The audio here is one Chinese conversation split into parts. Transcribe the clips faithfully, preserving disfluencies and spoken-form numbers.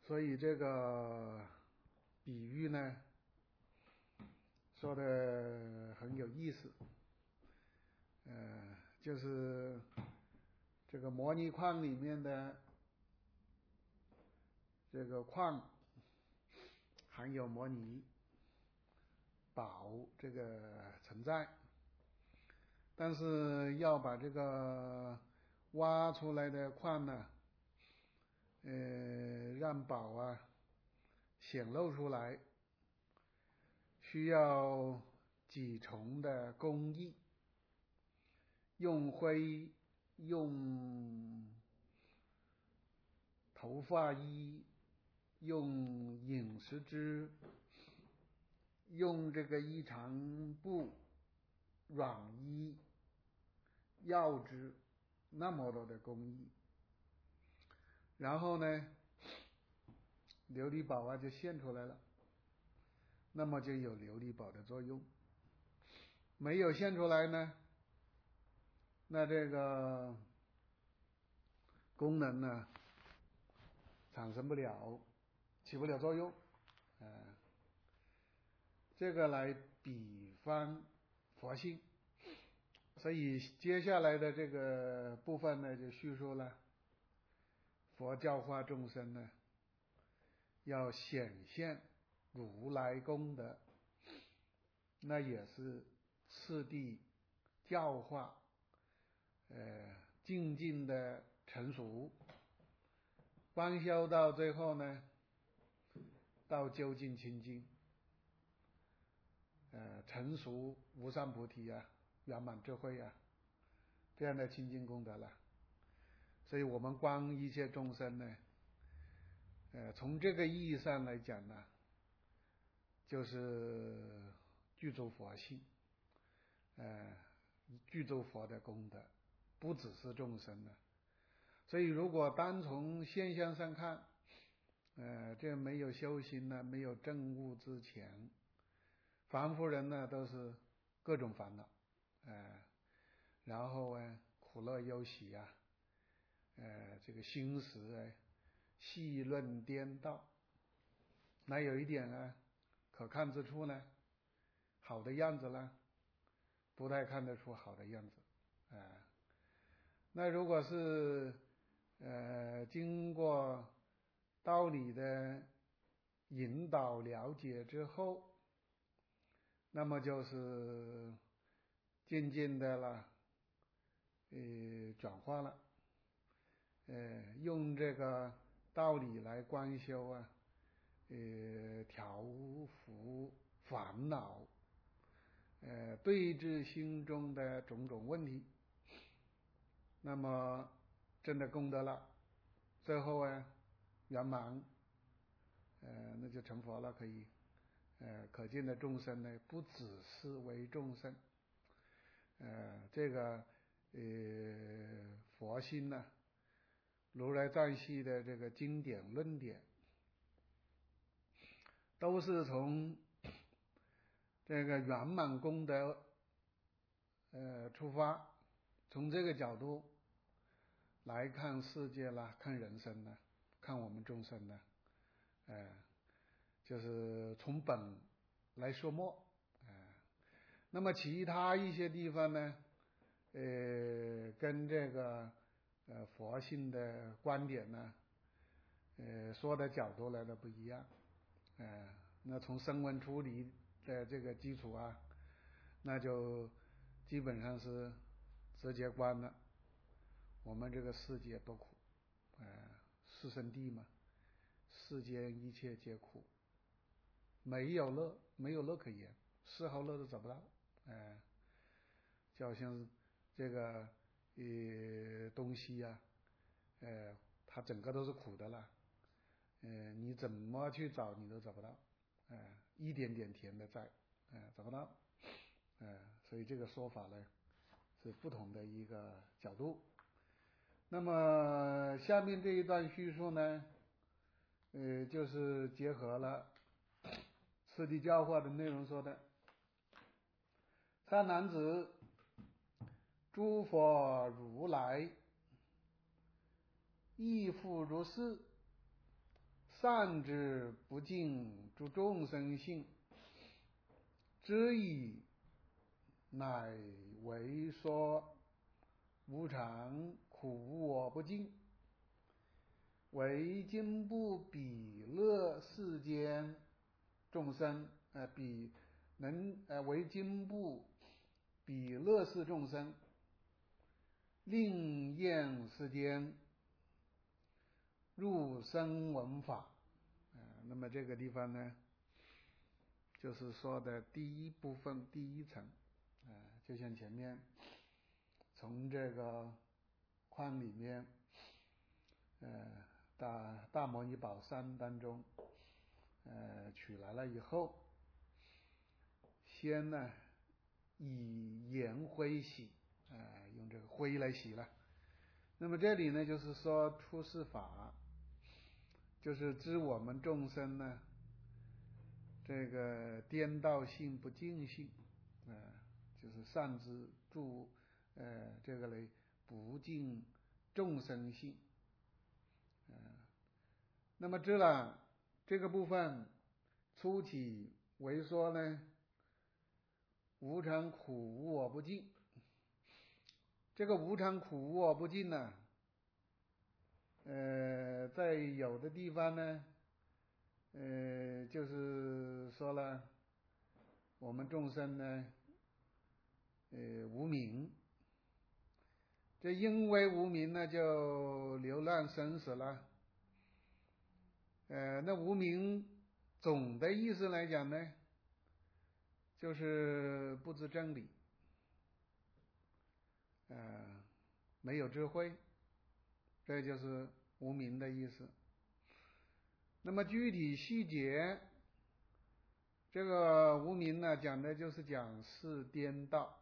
所以这个比喻呢说的很有意思，呃，就是这个模拟矿里面的这个矿含有模拟宝这个存在，但是要把这个挖出来的矿呢，呃，让宝啊显露出来，需要几重的工艺，用灰，用头发衣，用饮食汁，用这个衣长布、软衣、药汁，那么多的工艺，然后呢，琉璃宝啊就现出来了，那么就有琉璃宝的作用。没有现出来呢，那这个功能呢产生不了，起不了作用，呃，这个来比方佛性。所以接下来的这个部分呢，就叙述了佛教化众生呢，要显现如来功德，那也是次第教化，呃，静静的成熟，观修到最后呢，到究竟清净，呃，成熟无上菩提啊，圆满智慧啊，这样的清净功德了。所以我们观一切众生呢，呃，从这个意义上来讲呢，就是具足佛性，呃，具足佛的功德，不只是众生的。所以如果单从现象上看，呃，这没有修行呢，没有证悟之前，凡夫人呢都是各种烦恼，呃，然后啊苦乐忧喜啊，呃，这个心识啊戏论颠倒，那有一点啊可看之处呢，好的样子呢不太看得出好的样子，呃，那如果是呃经过道理的引导了解之后，那么就是渐渐的了，呃，转化了，呃，用这个道理来观修啊，呃，调伏烦恼，呃，对治心中的种种问题，那么真的功德了，最后啊圆满，呃，那就成佛了，可以。呃，可见的众生呢，不只是为众生，呃，这个呃佛心呢，如来藏系的这个经典论点，都是从这个圆满功德呃出发，从这个角度来看世界啦，看人生呢，看我们众生呢，呃，就是从本来说末，呃，那么其他一些地方呢，呃，跟这个呃佛性的观点呢，呃，说的角度来的不一样，呃，那从声闻处理的这个基础啊，那就基本上是直接观了，我们这个世界不苦，呃，四圣谛嘛，世间一切皆苦，没有乐，没有乐可言，丝毫乐都找不到，呃，就好像是这个呃东西啊，呃，它整个都是苦的了，呃，你怎么去找你都找不到，呃，一点点甜的在，呃，找不到，呃，所以这个说法呢是不同的一个角度。那么下面这一段叙述呢，呃，就是结合了次第教化的内容说的。三男子，诸佛如来亦复如是， 善之不尽诸众生性，知矣，乃为说无常苦无我不尽，为今不比乐世间众生，呃，比能呃为今不比乐世众生，令厌世间，入声闻法。呃，那么这个地方呢，就是说的第一部分第一层，呃，就像前面从这个框里面，呃，大大摩尼宝山当中，呃，取来了以后，先呢以盐灰洗，呃，用这个灰来洗了。那么这里呢，就是说出世法，就是知我们众生呢，这个颠倒性不净性，呃，就是善知诸呃这个嘞不净众生性，呃，那么知了这个部分初起为说呢，无常苦无我不净。这个无常苦无我不净呢，呃，在有的地方呢，呃，就是说了，我们众生呢，呃，无明，这因为无明呢，就流浪生死了。呃，那无明总的意思来讲呢，就是不知真理，呃，没有智慧，这就是无明的意思。那么具体细节，这个无明呢，讲的就是讲事颠倒，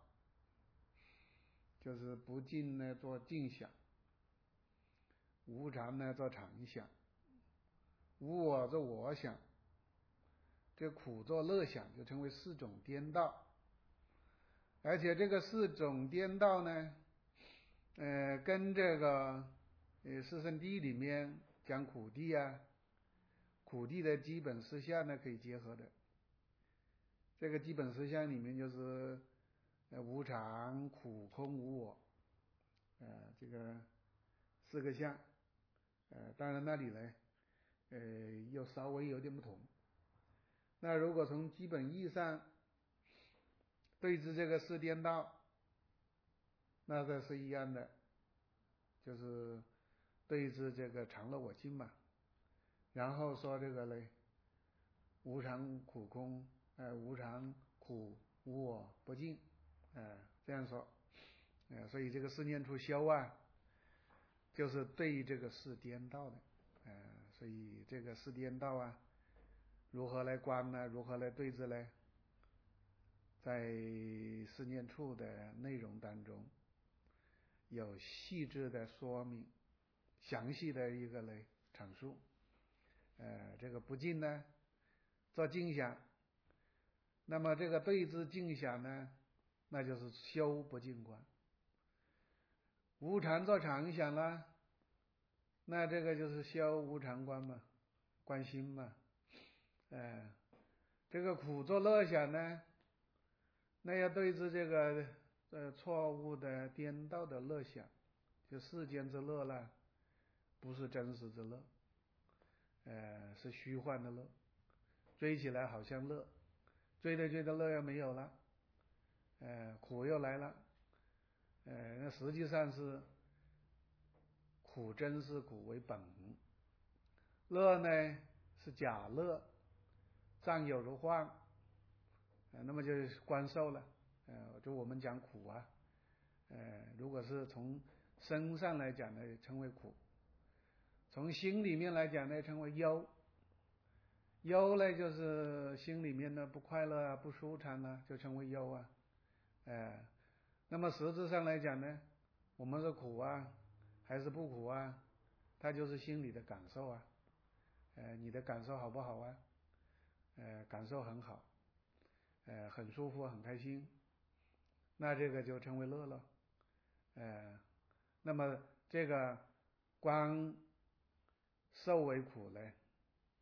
就是不净呢做净想，无常呢做常想，无我做我想，这苦做乐想，就称为四种颠倒。而且这个四种颠倒呢，呃，跟这个呃四圣谛里面讲苦谛啊，苦谛的基本实相呢可以结合的。这个基本实相里面就是呃无常、苦、空、无我，呃这个四个相，呃当然那里呢，呃又稍微有点不同。那如果从基本意义上对治这个四颠倒，那这是一样的，就是对治这个常乐我净嘛。然后说这个嘞，无常苦空，呃无常苦无我不净，呃这样说，呃所以这个四念处修啊，就是对这个四颠倒的，呃所以这个四颠倒啊，如何来观呢？如何来对治呢？在四念处的内容当中，有细致的说明，详细的一个嘞阐述。呃，这个不净呢，做净想，那么这个对治净想呢，那就是修不净观。无常做常想啦，那这个就是修无常观嘛，观心嘛。呃，这个苦做乐想呢，那要对治这个呃错误的颠倒的乐想，就世间之乐啦，不是真实之乐，呃是虚幻的乐，追起来好像乐，追着追着乐又没有了，呃苦又来了，呃那实际上是苦真是苦为本，乐呢是假乐，占有如幻，呃那么就是观受了。呃就我们讲苦啊，呃如果是从身上来讲呢，称为苦；从心里面来讲呢，称为忧。忧呢就是心里面呢不快乐啊，不舒畅啊，就称为忧啊。呃那么实质上来讲呢，我们是苦啊还是不苦啊，它就是心里的感受啊。呃你的感受好不好啊？呃感受很好，呃很舒服很开心，那这个就称为乐了。呃那么这个观受为苦呢，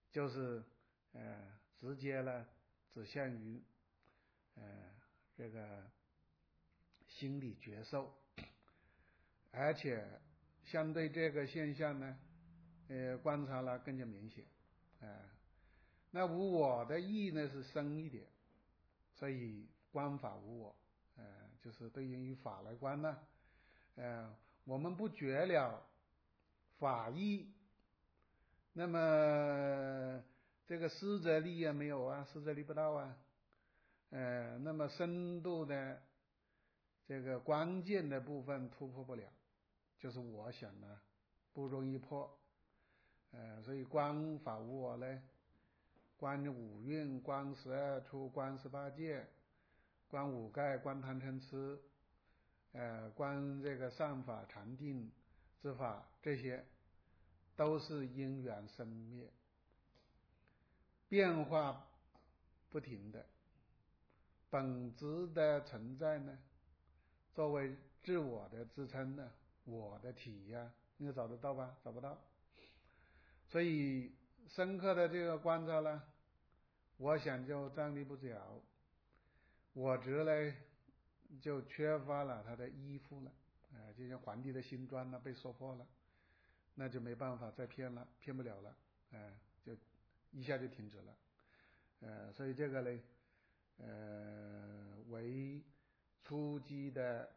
就是呃直接呢指向于呃这个心理觉受，而且相对这个现象呢，呃观察了更加明显，啊、呃，那无我的意呢是深一点，所以观法无我，呃，就是对应于法来观呢，呃，我们不觉了法义，那么这个思则力啊没有啊，思则力不到啊，呃，那么深度的这个关键的部分突破不了，就是我想呢不容易破，呃，所以观法无我呢，观五蕴，观十二处，观十八界，观五盖，观贪嗔痴，呃，观这个善法禅定之法，这些都是因缘生灭，变化不停的，本质的存在呢，作为自我的支撑呢，我的体呀、啊，你找得到吧？找不到。所以深刻的这个观察呢，我想就站立不了，我执呢就缺乏了它的依附了，呃，就像皇帝的新装呢被说破了，那就没办法再骗了，骗不了了，呃，就一下就停止了，呃，所以这个呢，呃，为初机的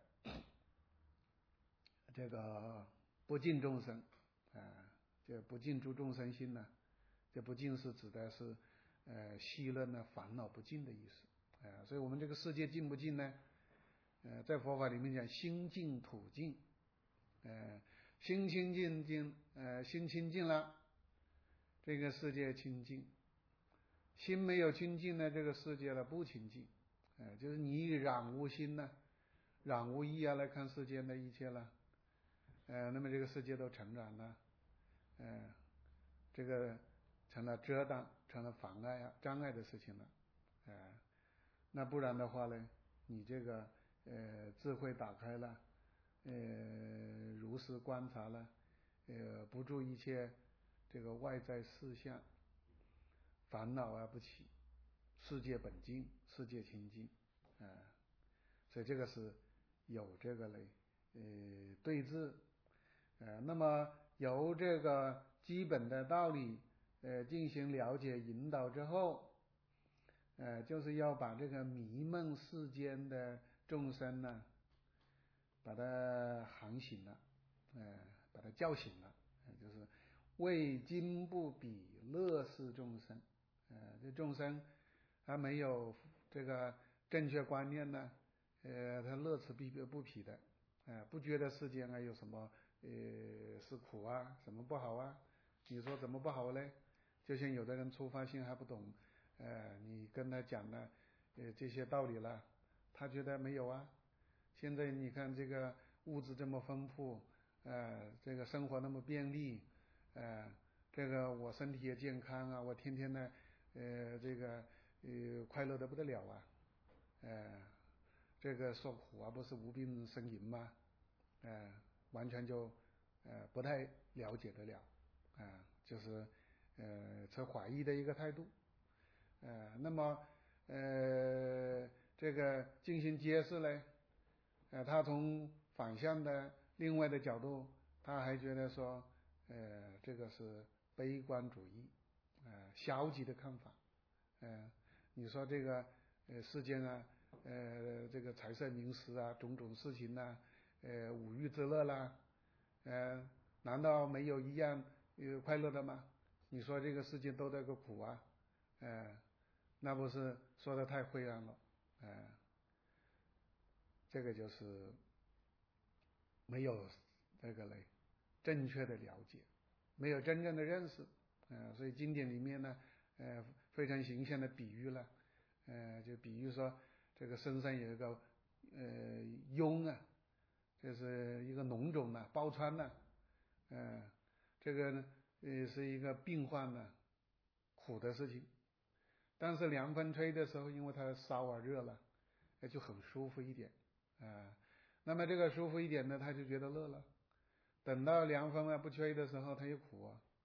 这个不净众生，啊、呃，这不净诸众生心呢，这不净是指的是呃息润呢烦恼不净的意思，啊、呃，所以我们这个世界净不净呢？呃，在佛法里面讲心净土净，呃，心清净净，呃，心清净了，这个世界清净；心没有清净呢，这个世界呢不清净，呃，就是你以染无心呢，染无意啊来看世间的一切了，呃，那么这个世界都成染了，呃，这个成了遮挡，成了妨碍啊、障碍的事情了，呃，那不然的话呢，你这个呃智慧打开了，呃如实观察了，呃不住一切这个外在事项，烦恼啊不起，世界本净，世界清净，啊、呃，所以这个是有这个嘞，呃对治，呃那么由这个基本的道理呃进行了解引导之后，呃，就是要把这个迷梦世间的众生呢，把他喊醒了，呃，把他叫醒了，呃、就是为今不比乐世众生，呃，这众生还没有这个正确观念呢，呃，他乐此不不疲的，呃，不觉得世间啊有什么呃是苦啊，什么不好啊？你说怎么不好嘞？就像有的人出发心还不懂。呃，你跟他讲了呃这些道理了，他觉得没有啊。现在你看这个物质这么丰富，呃，这个生活那么便利，呃，这个我身体也健康啊，我天天呢，呃，这个呃快乐得不得了啊，呃，这个受苦啊，不是无病呻吟吗？呃，完全就呃不太了解得了，啊、呃，就是呃持怀疑的一个态度。呃，那么呃，这个进行揭示呢，呃，他从反向的另外的角度，他还觉得说，呃，这个是悲观主义，呃，消极的看法，呃，你说这个呃世间啊，呃，这个财色名食啊，种种事情呐、啊，呃，五欲之乐啦，呃，难道没有一样呃快乐的吗？你说这个世界都这个苦啊，呃。那不是说的太灰暗了，呃，这个就是没有这个嘞正确的了解，没有真正的认识，呃，所以经典里面呢，呃，非常形象的比喻了，呃，就比喻说这个身上有一个呃痈啊，就是一个脓肿啊，包穿了，呃，这个呢呃是一个病患呢苦的事情。但是凉风吹的时候，因为它烧啊热了，就很舒服一点啊、呃。那么这个舒服一点呢，他就觉得乐了。等到凉风啊不吹的时候，他又苦啊。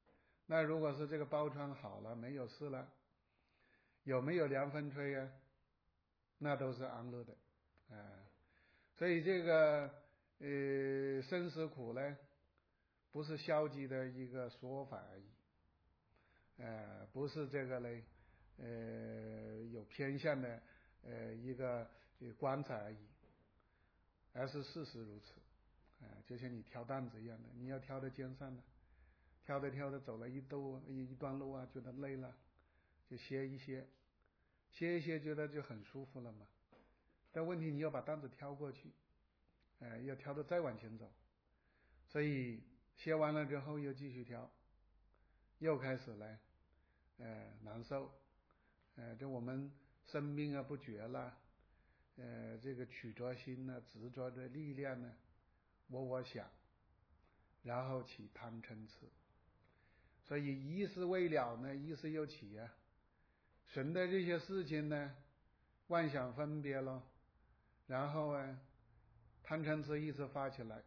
那如果是这个包疮好了，没有事了，有没有凉风吹啊？那都是安乐的，啊、呃，所以这个呃生死苦呢，不是消极的一个说法而已，呃，不是这个呢，呃，有偏向的呃一个观察而已，而是事实如此，啊、呃，就像你挑担子一样的，你要挑的肩上的。挑着挑着走了一路一段路啊，觉得累了，就歇一歇，歇一歇觉得就很舒服了嘛。但问题你要把担子挑过去，呃，要挑着再往前走，所以歇完了之后又继续挑，又开始呢，呃，难受，呃，这我们生命啊不绝了，呃，这个曲折心呢、啊、执着的力量呢，我我想，然后起贪嗔痴。所以一事未了呢，一事又起啊，顺的这些事情呢，妄想分别咯，然后啊，贪嗔痴意识发起来，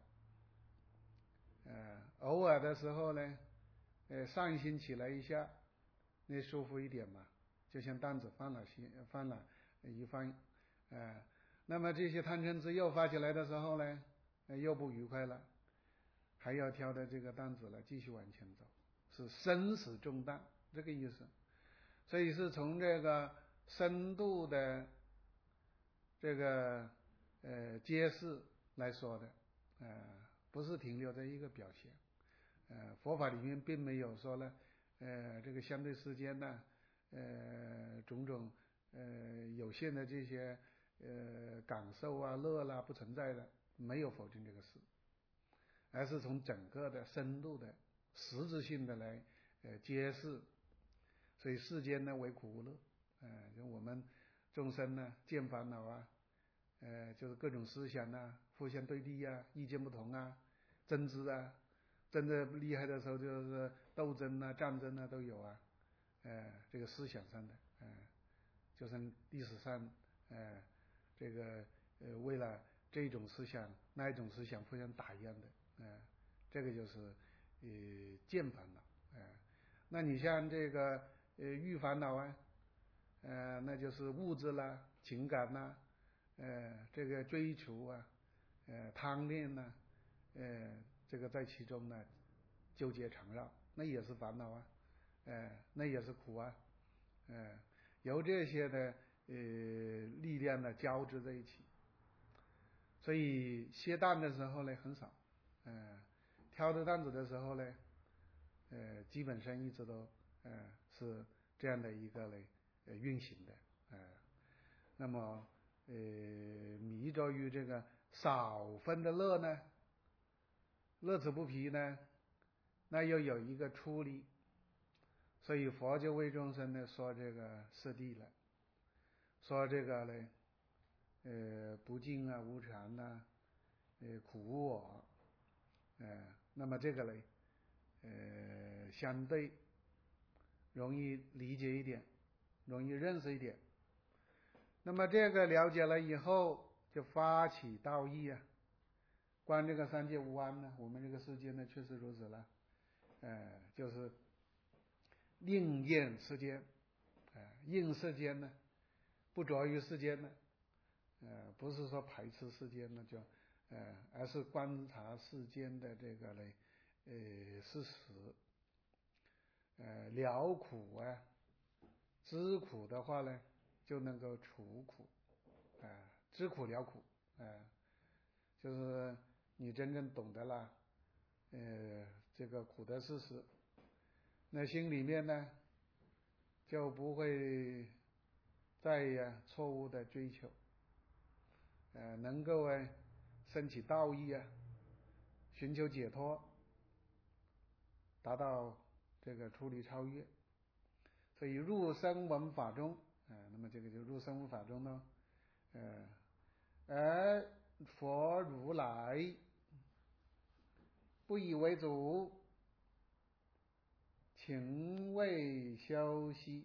呃，偶尔的时候呢，呃，上心起来一下，那舒服一点嘛，就像担子放了心放了一放，呃，那么这些贪嗔痴又发起来的时候呢，呃，又不愉快了，还要挑的这个担子了，继续往前走。是生死重担这个意思，所以是从这个深度的这个呃揭示来说的，呃，不是停留在一个表现，呃，佛法里面并没有说呢，呃，这个相对世间呢，呃，种种呃有限的这些呃感受啊、乐啦不存在的，没有否定这个事，而是从整个的深度的。实质性的来呃揭示，所以世间呢为苦无乐，呃，就我们众生呢见烦恼啊，呃，就是各种思想啊互相对立啊，意见不同啊，争执啊，争得厉害的时候就是斗争啊、战争啊都有啊，呃，这个思想上的，呃，就是历史上呃这个呃为了这种思想那一种思想互相打一样的，呃，这个就是。呃，见烦恼，呃，那你像这个呃欲烦恼啊，呃，那就是物质啦、情感啦，呃，这个追求啊，呃，贪恋呐、啊，呃，这个在其中呢纠结缠绕，那也是烦恼啊，呃，那也是苦啊，呃，由这些的呃力量呢交织在一起，所以歇担的时候呢很少，呃。挑着担子的时候呢，呃，基本上一直都呃是这样的一个嘞呃运行的，呃，那么呃迷着于这个少分的乐呢，乐此不疲呢，那又有一个出离，所以佛就为众生呢说这个四谛了，说这个呢，呃不净啊、无常啊、呃苦无我。呃，那么这个呢，呃，相对容易理解一点，容易认识一点。那么这个了解了以后，就发起道义啊，观这个三界无安呢，我们这个世界呢确实如此了，呃，就是宁厌世间，呃，应世间呢，不着于世间呢，呃，不是说排斥世间呢，就呃，而是观察世间的这个呢。呃，事实，呃，了苦啊，知苦的话呢，就能够除苦，啊、呃，知苦了苦，啊、呃，就是你真正懂得了，呃，这个苦的事实，那心里面呢，就不会再呀错误的追求，呃，能够啊升起道义啊，寻求解脱。达到这个出离超越，所以入声闻法中，呃，那么这个就入声闻法中呢，呃，而佛如来不以为主，情未休息，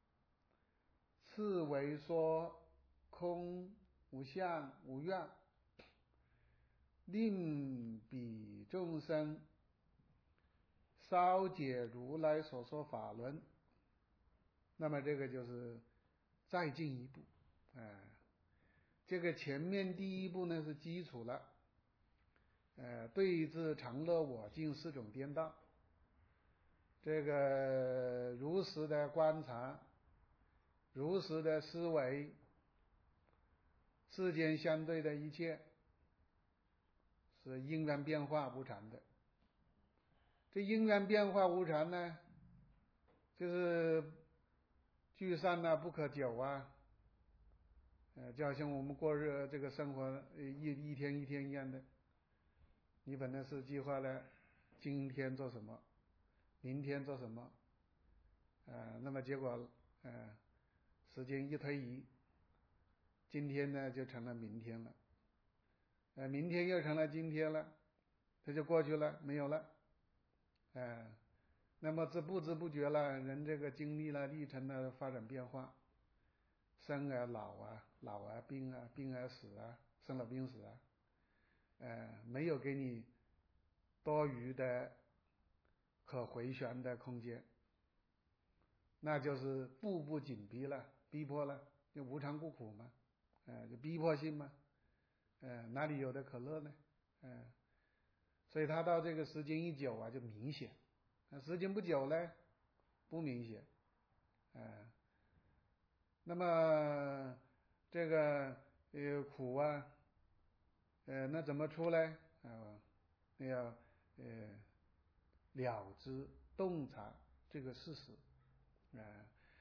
次为说空无相无愿，令彼众生稍解如来所说法轮，那么这个就是再进一步，呃，这个前面第一步呢是基础了，呃，对治常乐我净四种颠倒，这个如实的观察，如实的思维，世间相对的一切是因缘变化无常的。这因缘变化无常呢，就是聚散啊，不可久啊，呃，就好像我们过日这个生活一一天一天一样的。你本来是计划了今天做什么，明天做什么，呃，那么结果呃，时间一推移，今天呢就成了明天了，呃，明天又成了今天了，它就过去了，没有了，呃，那么这不知不觉了，人这个经历了历程的发展变化，生啊老啊，老啊病啊，病啊死啊，生老病死啊，呃，没有给你多余的可回旋的空间，那就是步步紧逼了，逼迫了，就无常不苦嘛，呃，就逼迫性嘛，呃，哪里有的可乐呢？呃，所以他到这个时间一久啊，就明显；那时间不久呢，不明显，呃，那么这个呃苦啊，呃，那怎么出来啊？要呃了知洞察这个事实，啊、呃，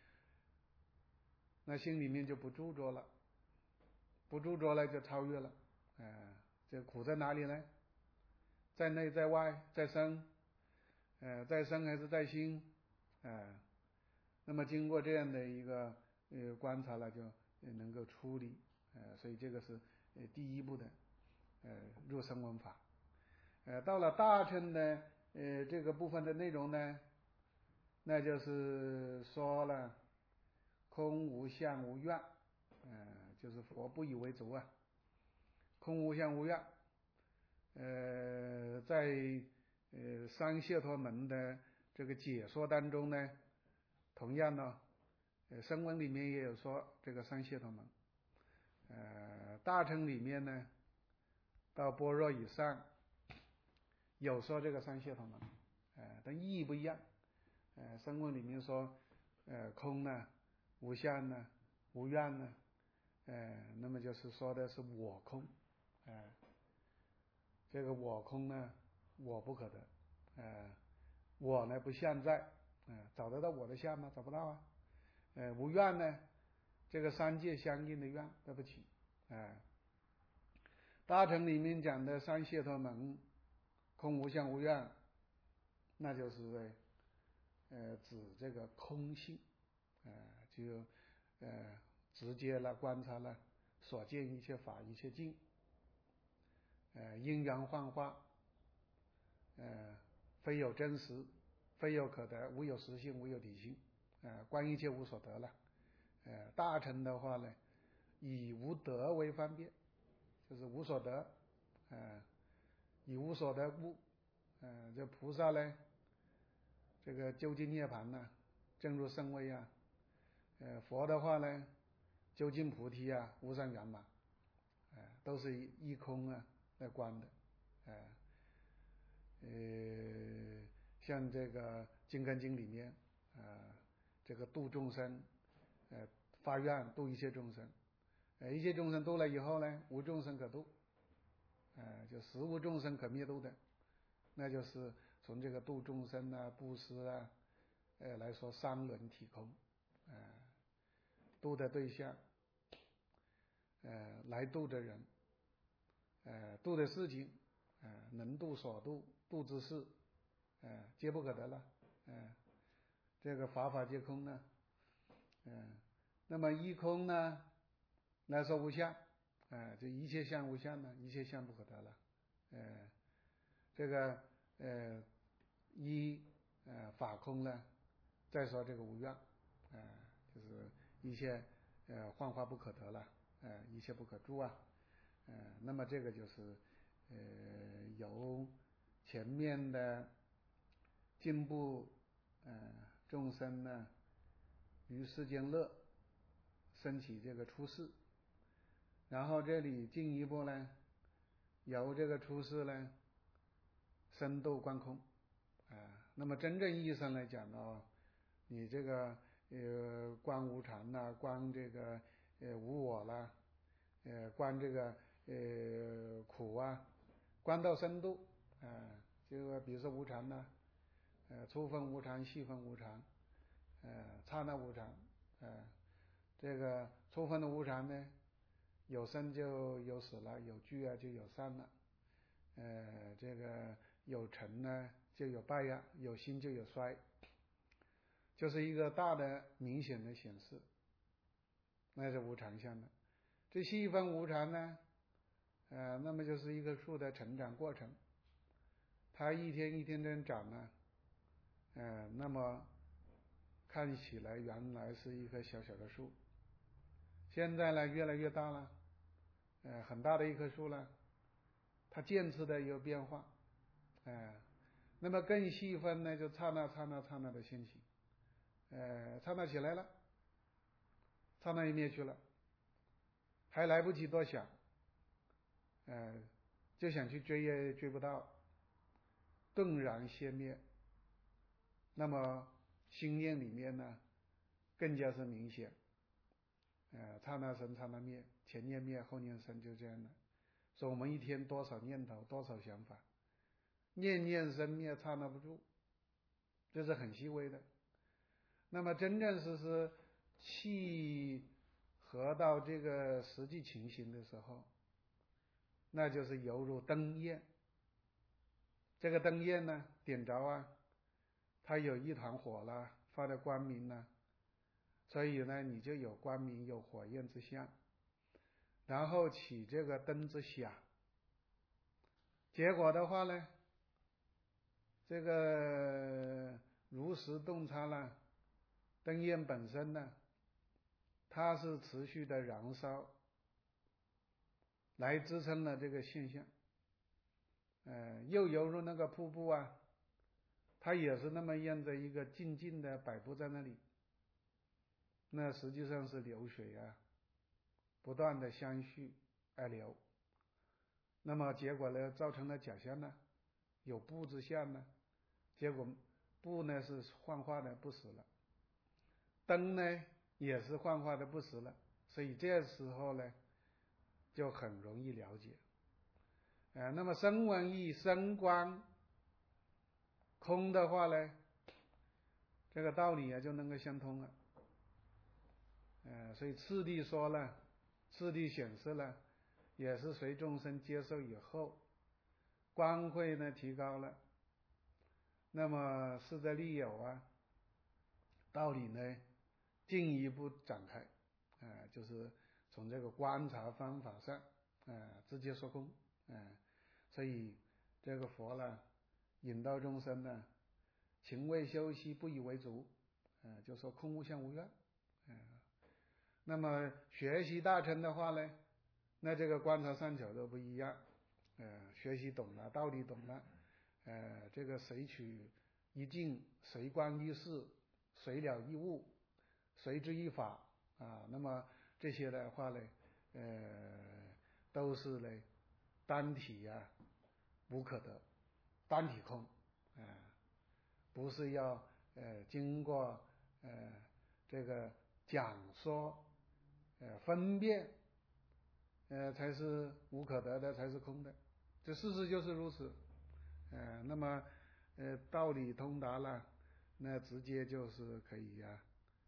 那心里面就不执着了，不执着了就超越了，啊、呃，这苦在哪里呢？在内在外，在身，呃，在身还是在心？啊、呃，那么经过这样的一个呃观察了，就能够处理，呃，所以这个是呃第一步的呃入声闻法。呃，到了大乘的呃这个部分的内容呢，那就是说了空无相无愿，呃，就是佛不以为足啊，空无相无愿。呃，在呃三解脱门的这个解说当中呢，同样呢，呃，声闻里面也有说这个三解脱门，呃，大乘里面呢，到般若以上。有说这个三解脱门，呃，但意义不一样。呃，声闻里面说，呃，空呢，无相呢，无愿呢，呃，那么就是说的是我空，呃，这个我空呢，我不可得，呃，我呢不相在，呃，找得到我的相吗？找不到啊。呃，无愿呢，这个三界相应的愿得不起，呃，大乘里面讲的三解脱门。空无相无愿，那就是呃指这个空性，呃就呃直接了观察了所见一切法一切境，呃因缘幻化，呃非有真实，非有可得，无有实性，无有体性，呃观一切无所得了。呃大乘的话呢，以无得为方便，就是无所得，呃以无所得故。呃，这菩萨呢，这个究竟涅槃呢，正入圣位啊。呃，佛的话呢，究竟菩提啊，无上圆满，呃，都是依空啊来观的，呃，呃，像这个《金刚经》里面，呃，这个度众生，呃，发愿度一切众生，呃，一切众生度了以后呢，无众生可度，呃，就实无众生可灭度的。那就是从这个度众生啊、布施啊，呃来说三轮体空，呃，度的对象，呃，来度的人，呃，度的事情，呃，能度所度，度之事，呃，皆不可得了，呃，这个法法皆空呢，呃，那么一空呢，来说无相，呃，就一切相无相呢，一切相不可得了，呃。这个呃一呃法空呢，再说这个无愿，呃就是一切呃幻化不可得了，呃一切不可住啊，呃那么这个就是呃由前面的进步，呃，众生呢于世间乐，升起这个出世，然后这里进一步呢，由这个出世呢，深度观空，啊、呃，那么真正意义上来讲呢，你这个呃观无常啦，观这个呃无我啦，呃观这个呃苦啊，观到深度，啊、呃，这个比如说无常呢，呃粗分无常，细分无常，呃刹那无常，呃这个粗分的无常呢，有生就有死了，有聚啊就有散了，呃这个有成呢就有败呀、啊，有兴就有衰，就是一个大的明显的显示，那是无常相的。这细分无常呢，呃那么就是一个树的成长过程，它一天一天天长呢，呃那么看起来原来是一棵小小的树，现在呢越来越大了，呃很大的一棵树了，它渐次的有变化，呃那么更细分呢，就刹那刹那刹那的现起，呃刹那起来了，刹那一灭去了，还来不及多想，呃就想去追也追不到，顿然先灭。那么心念里面呢更加是明显，呃刹那生刹那灭，前念灭后念生，就这样的。所以我们一天多少念头，多少想法，念念生灭，刹那不住，这是很细微的。那么真正是是契合到这个实际情形的时候，那就是犹如灯焰。这个灯焰呢点着啊，它有一团火啦，发的光明啦，所以呢你就有光明有火焰之相，然后起这个灯之响，结果的话呢，这个如实洞察了，灯焰本身呢它是持续的燃烧来支撑了这个现象，呃，又犹如那个瀑布啊，它也是那么样的一个静静的摆布在那里，那实际上是流水啊，不断的相续而流，那么结果呢造成了假象呢，有布之相呢，结果布呢是幻化的不实了，灯呢也是幻化的不实了，所以这时候呢就很容易了解，呃，那么声闻意声观空的话呢，这个道理啊就能够相通了，呃，所以次第说了，次第显示了，也是随众生接受以后，观慧呢提高了，那么是在利有啊，道理呢进一步展开，呃，就是从这个观察方法上，呃，直接说空，呃，所以这个佛呢引导众生呢，勤为修习不以为足，呃，就说空无相无愿，呃，那么学习大乘的话呢，那这个观察善巧都不一样，呃，学习懂了，道理懂了，呃，这个随取一境，随观一事，随了一物，随之一法啊，那么这些的话呢，呃，都是呢单体呀、啊、无可得，单体空，啊、呃，不是要呃经过呃这个讲说呃分辨呃才是无可得的，才是空的，这事实就是如此，呃那么呃道理通达了，那直接就是可以呀、啊、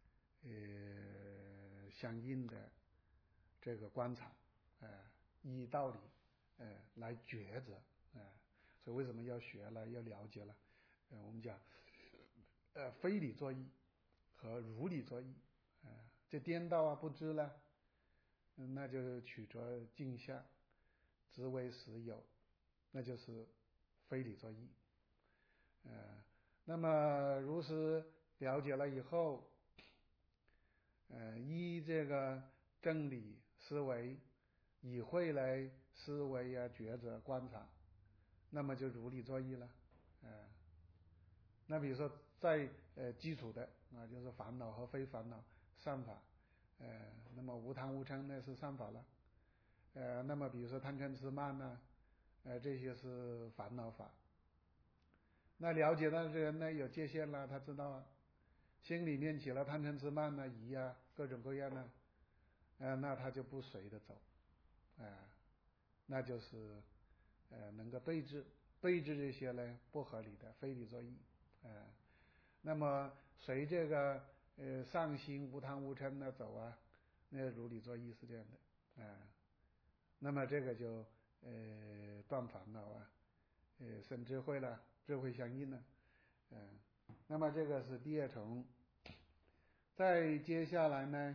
呃相应的这个观察，呃依道理呃来抉择，呃所以为什么要学了，要了解了，呃我们讲呃非理作意和如理作意，呃这颠倒啊不知了，那就取着镜像执为实有，那就是非理作意，呃那么如实了解了以后，呃，依这个正理思维，以慧来思维啊、抉择、观察，那么就如理作意了，呃， 那比如说在呃基础的啊，就是烦恼和非烦恼善法，呃，那么无贪无嗔呢是善法了，呃，那么比如说贪嗔痴慢呢，呃，这些是烦恼法。那了解到这人呢有界限了，他知道啊，心里面起了贪嗔痴慢呢疑啊，各种各样呢，呃，那他就不随着走，啊、呃，那就是呃能够对治对治这些呢不合理的非理作意，啊、呃，那么随这个呃上心无贪无嗔的走啊，那如理作意是这样的啊、呃，那么这个就呃断烦恼啊，呃生智慧了，智慧相应了，嗯、呃，那么这个是第二重。再接下来呢，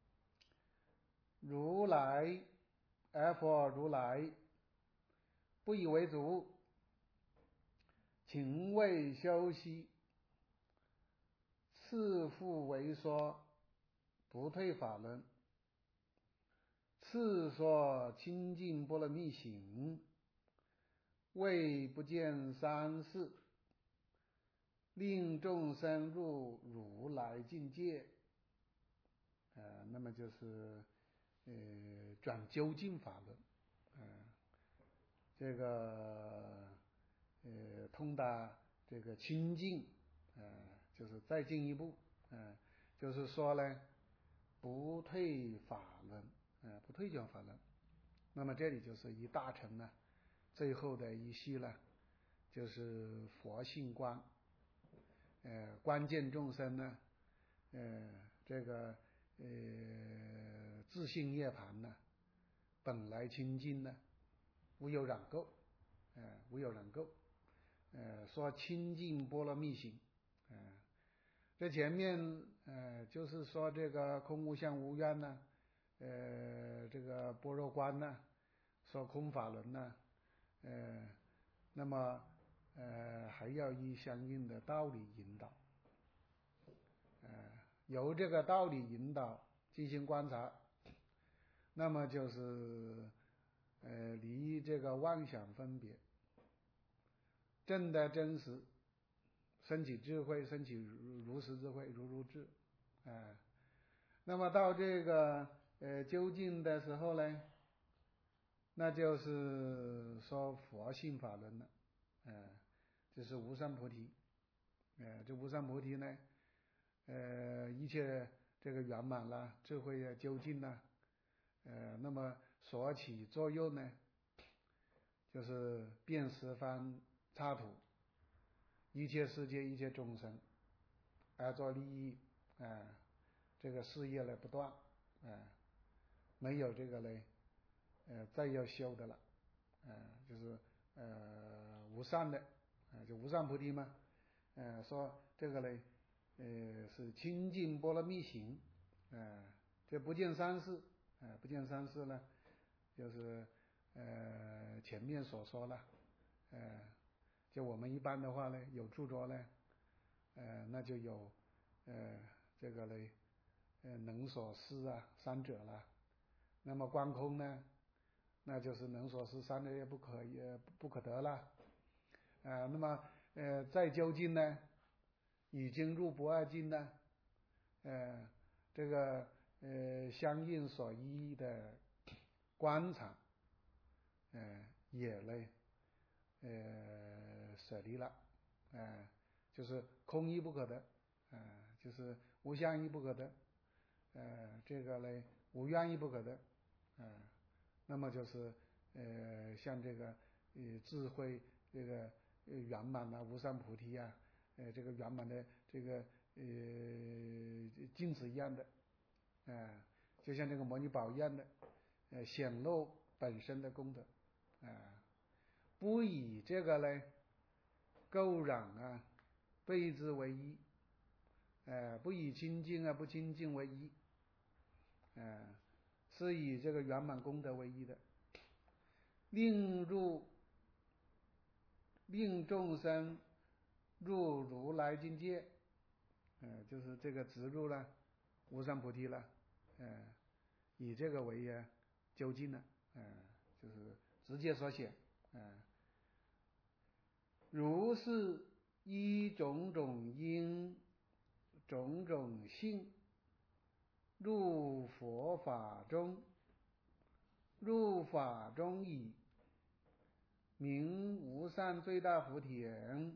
如来而佛如来不以为足，勤为修习，次复为说不退法轮，次说清净波罗蜜行，为不见三世，令众生入如来境界。呃，那么就是呃转究竟法轮，呃，这个呃通达这个清净，呃，就是再进一步，呃，就是说呢，不退法轮，呃，不退转法轮。那么这里就是一大乘呢，最后的一系呢，就是佛性观，呃，关键众生呢，呃，这个。呃，自性涅槃呢，本来清净呢，无有染垢，呃，无有染垢，呃，说清净波罗蜜行，呃，这前面呃就是说这个空无相无愿呢，呃，这个般若观呢，说空法轮呢，呃，那么呃还要以相应的道理引导，呃。由这个道理引导进行观察，那么就是呃离这个妄想分别，证得真实，升起智慧，升起如如实智慧，如如智，啊、呃，那么到这个呃究竟的时候呢，那就是说佛性法轮了，呃，就是无上菩提，呃，这无上菩提呢。呃，一切这个圆满了，智慧啊究竟了，呃，那么所起作用呢，就是遍十方刹土，一切世界一切众生，而作利益啊、呃，这个事业呢不断啊、呃，没有这个呢，呃，再要修的了，呃，就是呃无上的啊、呃，就无上菩提嘛，呃，说这个呢。呃，是清净波罗蜜行，呃，这不见三世，呃，不见三世呢，就是呃前面所说了，呃，就我们一般的话呢，有著作呢，呃，那就有呃这个呢，呃能所思啊三者了，那么观空呢，那就是能所思三者也不可也不可得了，啊、呃，那么呃再究竟呢？已经入不二境呢，呃，这个呃相应所依的观察，呃也呢，呃舍离了，呃就是空亦不可得，呃就是无相亦不可得，呃这个呢无愿亦不可得，呃那么就是呃像这个呃智慧这个圆满啊无上菩提啊。呃，这个圆满的这个呃镜子一样的，啊、呃，就像这个摩尼宝一样的，呃，显露本身的功德，啊、呃，不以这个呢垢染啊对之为一，呃，不以清净啊不清净为一，呃，是以这个圆满功德为一的，令入令众生。入如来境界，呃，就是这个直入了无上菩提了，呃，以这个为啊究竟了，呃，就是直接所显，呃，如是依种种因，种种性，入佛法中，入法中已，名无上最大福田。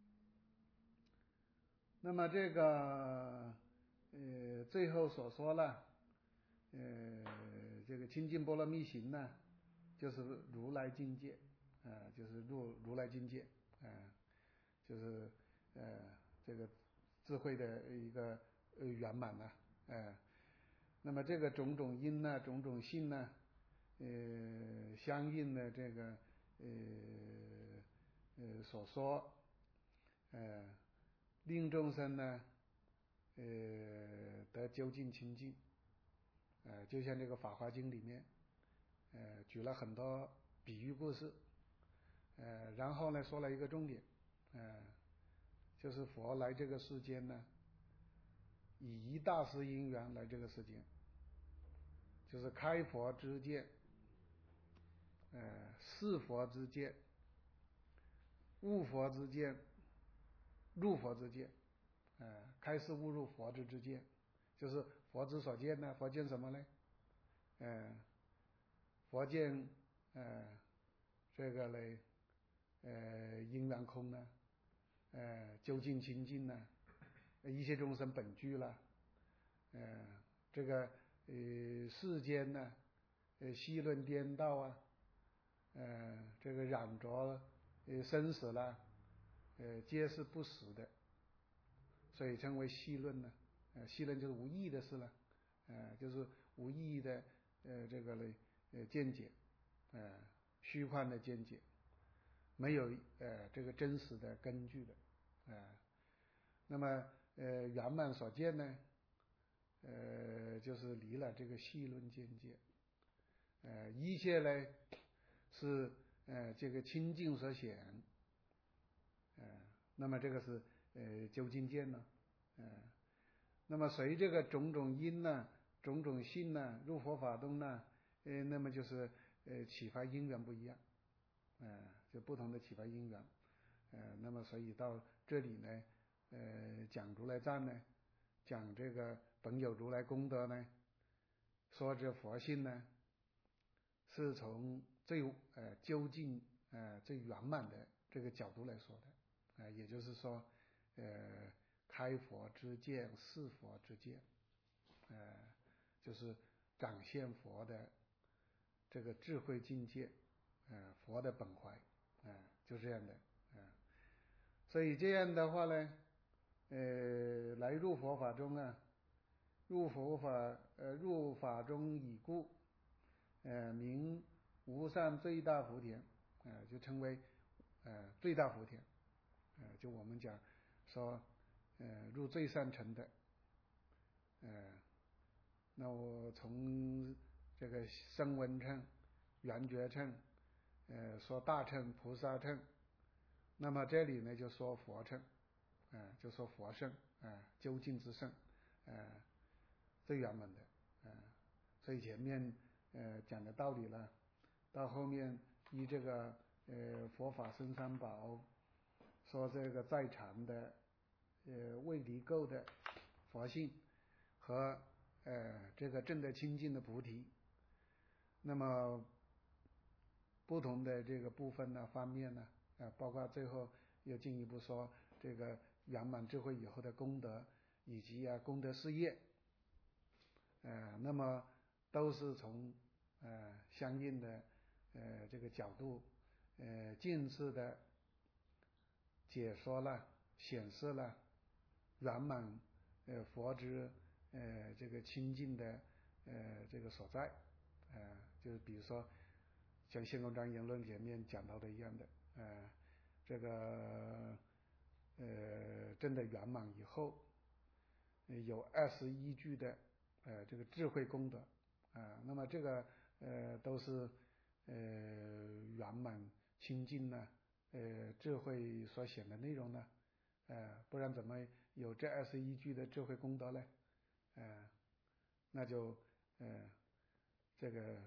那么这个呃最后所说了，呃这个清净波罗蜜行呢，就是如来境界啊、呃，就是入如来境界啊、呃，就是呃这个智慧的一个呃圆满呢，呃，那么这个种种因呢，种种性呢，呃相应的这个呃呃所说，呃令众生呢，呃得究竟清净，呃就像这个《法华经》里面，呃举了很多比喻故事，呃然后呢说了一个重点，呃就是佛来这个世间呢，以一大事因缘来这个世间，就是开佛之见，呃示佛之见，悟佛之见，入佛之见，呃开示悟入佛之之见，就是佛之所见呢，佛见什么呢？呃佛见呃这个嘞呃因缘空呢，呃究竟清净呢，一切众生本具了，呃这个呃世间呢，呃戏论颠倒啊，呃这个染着呃生死啦，呃皆是不实的，所以称为戏论呢。呃戏论就是无意义的事了，呃就是无意义的呃这个嘞呃见解，呃虚幻的见解，没有呃这个真实的根据的，呃那么呃圆满所见呢，呃就是离了这个戏论见解，呃一切呢是呃这个清净所显，呃那么这个是呃究竟见呢，呃那么随这个种种因呢，种种性呢，入佛法中呢，呃那么就是呃启发因缘不一样，呃就不同的启发因缘，呃那么所以到这里呢，呃讲如来藏呢，讲这个本有如来功德呢，说这佛性呢，是从最呃究竟呃最圆满的这个角度来说的，啊、呃、也就是说呃开佛之见，示佛之见，呃就是展现佛的这个智慧境界，呃佛的本怀，啊、呃、就这样的，啊、呃、所以这样的话呢，呃来入佛法中啊，入佛法呃入法中已故，呃名无上最大福田，呃就称为呃最大福田，呃就我们讲说呃入最上层的，呃那我从这个声闻乘、缘觉乘，呃说大乘、菩萨乘，那么这里呢就说佛乘，呃就说佛乘，呃究竟之圣，呃最圆满的，呃所以前面呃讲的道理了，到后面依这个呃佛法僧三宝说这个在常的呃未离垢的佛性和呃这个证得清净的菩提，那么不同的这个部分呢方面呢，呃包括最后又进一步说这个圆满智慧以后的功德，以及啊功德事业，呃那么都是从呃相应的呃这个角度呃尽次的解说了，显示了圆满呃佛之呃这个清净的呃这个所在，呃就是比如说像《现空庄严论》前面讲到的一样的，呃这个呃真的圆满以后，有二十一句的呃这个智慧功德，啊、呃，那么这个呃都是呃圆满清净呢，呃智慧所显的内容呢，呃不然怎么有这二十一句的智慧功德呢？呃那就呃这个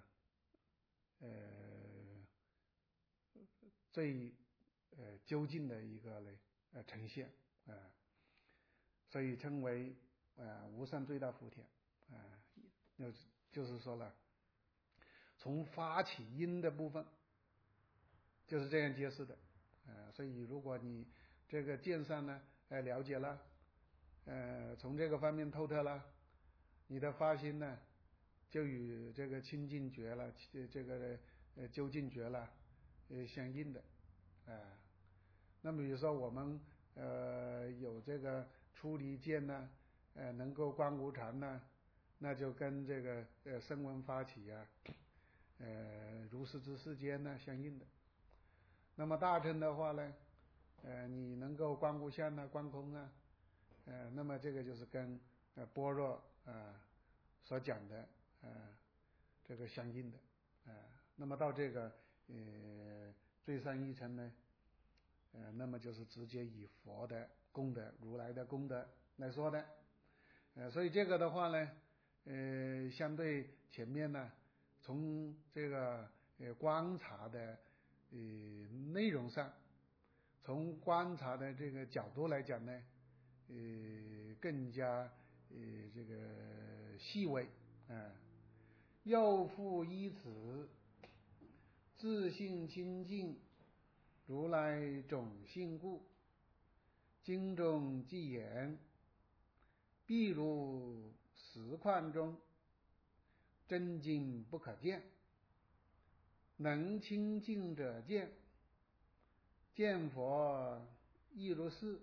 呃最呃究竟的一个嘞呃呈现啊、呃，所以称为啊、呃、无上最大福田啊，就就是说了，从发起因的部分就是这样揭示的啊、呃，所以如果你这个见上呢，呃了解了，呃从这个方面透彻了，你的发心呢就与这个清净觉了，这个呃究竟觉了呃相应的啊、呃。那么比如说我们呃有这个出离见呢，呃能够观无常呢，那就跟这个呃声闻发起啊，呃如是之世间呢相应的。那么大乘的话呢，呃你能够观无相啊，观空啊，呃那么这个就是跟呃般若啊、呃、所讲的呃这个相应的啊、呃。那么到这个呃最上一层呢，呃，那么就是直接以佛的功德、如来的功德来说的，呃，所以这个的话呢，呃，相对前面呢，从这个呃观察的呃内容上，从观察的这个角度来讲呢，呃，更加呃这个细微啊、呃，又复依此自性清净。如来种性故，经中既言，必如实况中，真经不可见，能清净者见，见佛亦如是。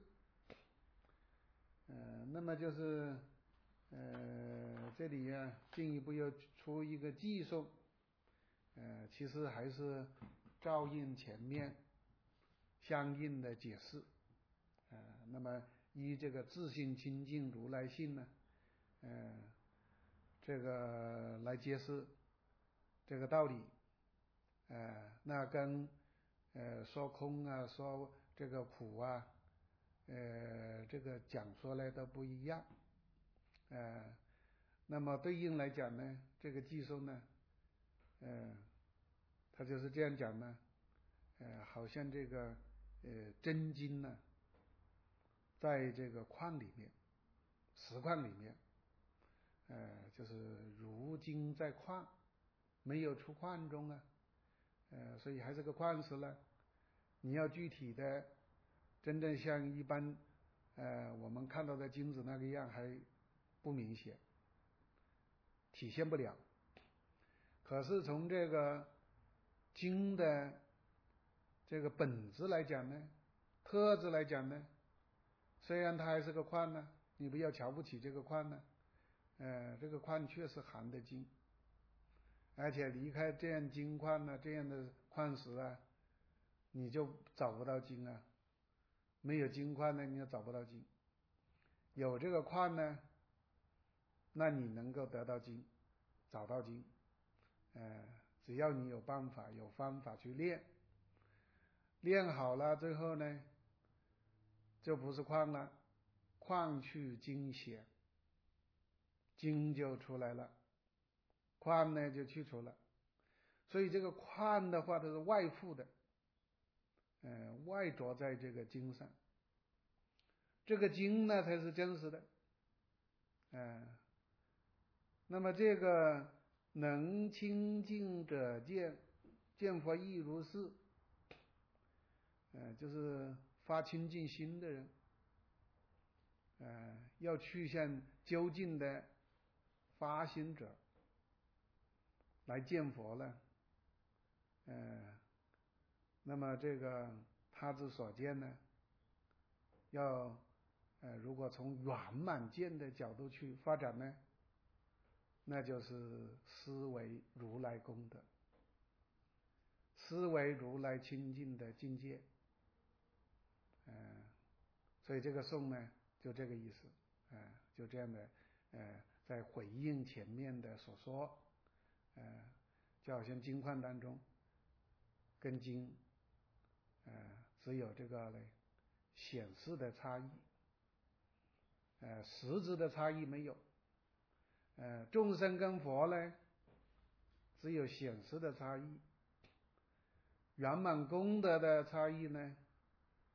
呃，那么就是呃这里啊进一步又出一个寄送，呃，其实还是照应前面相应的解释，呃，那么依这个自性清净如来性呢，呃，这个来揭示这个道理，呃，那跟呃说空啊，说这个苦啊，呃，这个讲说来都不一样，呃，那么对应来讲呢，这个寄送呢，呃，他就是这样讲呢，呃，好像这个呃真经呢，在这个框里面，实框里面，呃，就是如今在框，没有出框中啊，呃，所以还是个框实了。你要具体的，真正像一般呃我们看到的经子那个样，还不明显，体现不了。可是从这个经的这个本质来讲呢，特质来讲呢，虽然它还是个框呢，你不要瞧不起这个框呢，呃，这个框确实含的经，而且离开这样经框呢，这样的框石啊，你就找不到经啊。没有经框呢，你就找不到经；有这个框呢，那你能够得到经，找到经。呃，只要你有办法、有方法去练，练好了之后呢，就不是框了，框去经显，经就出来了，框呢就去除了。所以这个框的话，它是外附的，呃，外着在这个经上，这个经呢才是真实的，呃，那么这个能清净者见，见佛亦如是，呃，就是发清净心的人，呃，要去向究竟的发心者来见佛了，呃，那么这个他之所见呢，要呃，如果从圆满见的角度去发展呢，那就是思维如来功德，思维如来清净的境界，呃，所以这个颂呢，就这个意思，呃，就这样的，呃，在回应前面的所说，呃，就好像经框当中跟经，呃，只有这个呢显示的差异，呃，实质的差异没有。呃，众生跟佛呢，只有显示的差异，圆满功德的差异呢，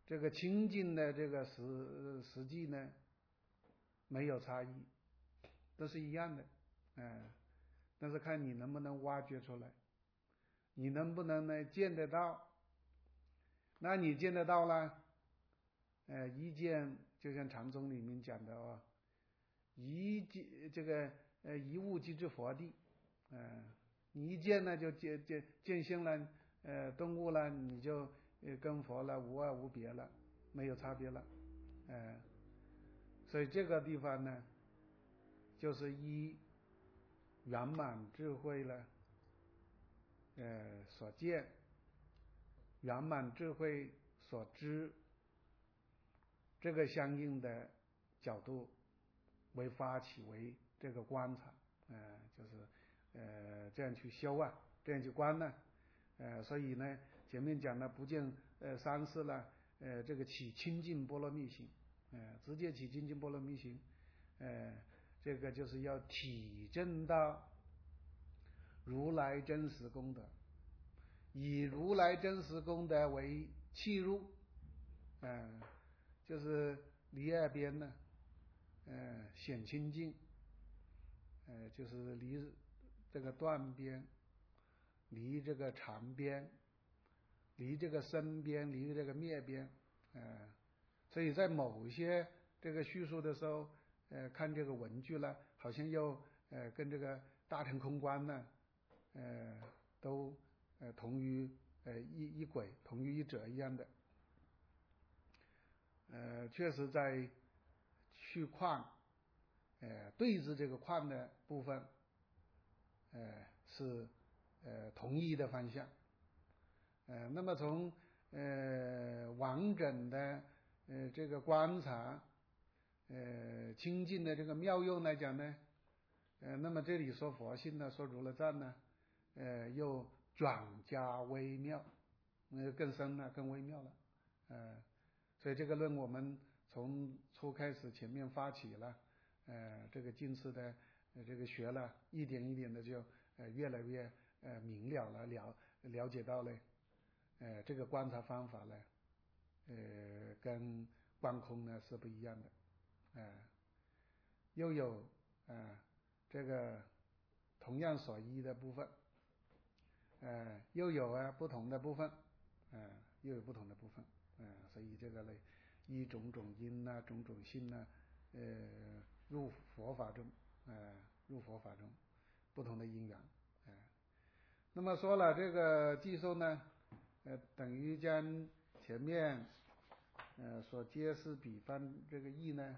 这个清净的这个实实际呢没有差异，都是一样的，嗯，但是看你能不能挖掘出来，你能不能呢见得到？那你见得到了，呃，一见就像禅宗里面讲的啊，一见这个呃一物即知佛地，嗯、呃，你一见呢就见见见性了，呃，顿悟了，你就呃跟佛了无二无别了，没有差别了，呃，所以这个地方呢，就是一圆满智慧了，呃所见，圆满智慧所知，这个相应的角度为发起为这个观察，呃，就是呃这样去修啊，这样去观呢，呃，所以呢前面讲的不见呃三世了，呃这个起清净波罗蜜行，呃直接起清净波罗蜜行，呃这个就是要体证到如来真实功德，以如来真实功德为契入，嗯、呃，就是离二边呢，呃，显清净，呃，就是离这个断边，离这个长边，离这个生边，离这个灭边，呃，所以在某些这个叙述的时候，呃，看这个文句了，好像又呃跟这个大乘空观呢，呃，都呃同于呃一一轨，同于一者一样的。呃，确实在去况，呃，对峙这个况的部分，呃，是呃同一的方向。呃，那么从呃完整的呃这个观察，呃清净的这个妙用来讲呢，呃，那么这里说佛性呢，说如来藏呢，呃，又转加微妙，呃，更深了，更微妙了，呃。所以这个论我们从初开始前面发起了，呃，这个近次的呃这个学了，一点一点的就呃越来越呃明了了，了了解到了，呃这个观察方法呢，呃跟观空呢是不一样的，呃又有呃这个同样所依的部分，呃又有啊不同的部分，呃又有不同的部分。嗯、呃，所以这个呢，依种种因呐、啊，种种性呐、啊，呃，入佛法中，呃，入佛法中，不同的因缘，呃，那么说了这个寄受呢，呃，等于将前面呃所揭示比方这个义呢，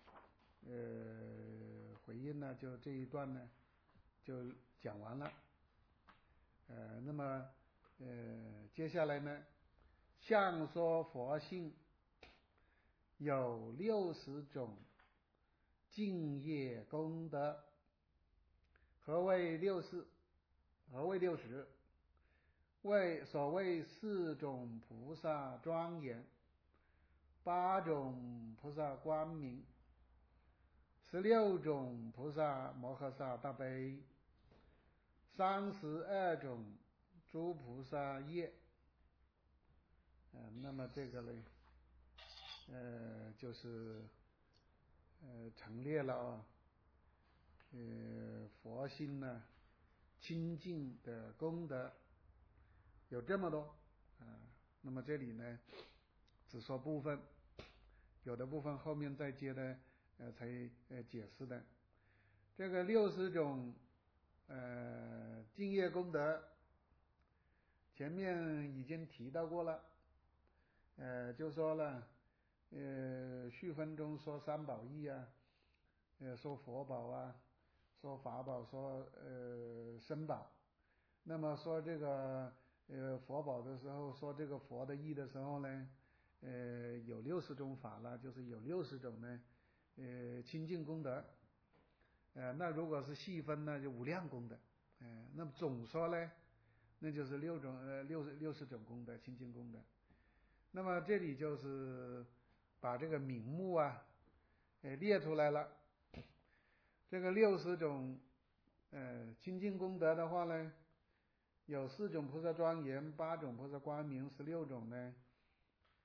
呃，回应呢，就这一段呢，就讲完了，呃，那么呃，接下来呢。相说佛性有六十种净业功德。何谓六十？何谓六十？为所谓四种菩萨庄严，八种菩萨光明，十六种菩萨摩诃萨大悲，三十二种诸菩萨业。呃，那么这个呢，呃，就是呃陈列了啊，呃佛心呢清净的功德有这么多啊、呃，那么这里呢只说部分，有的部分后面再接的呃才呃解释的。这个六十种呃净业功德，前面已经提到过了。呃，就说了，呃，续分中说三宝义啊，呃，说佛宝啊，说法宝，说呃身宝。那么说这个呃佛宝的时候，说这个佛的义的时候呢，呃，有六十种法了，就是有六十种呢，呃，清净功德。呃，那如果是细分呢，就无量功德。呃，那么总说呢，那就是六种呃六十六十种功德，清净功德。那么这里就是把这个名目啊，呃列出来了。这个六十种呃清净功德的话呢，有四种菩萨庄严，八种菩萨光明，十六种呢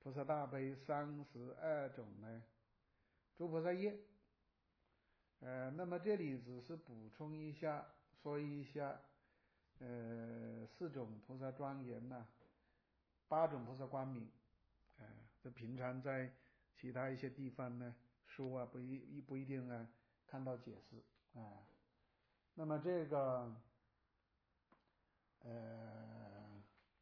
菩萨大悲三十二种呢诸菩萨业。呃，那么这里只是补充一下，说一下，呃，四种菩萨庄严呐、啊，八种菩萨光明，呃，这平常在其他一些地方呢，书啊不一不一定啊看到解释啊、呃。那么这个，呃，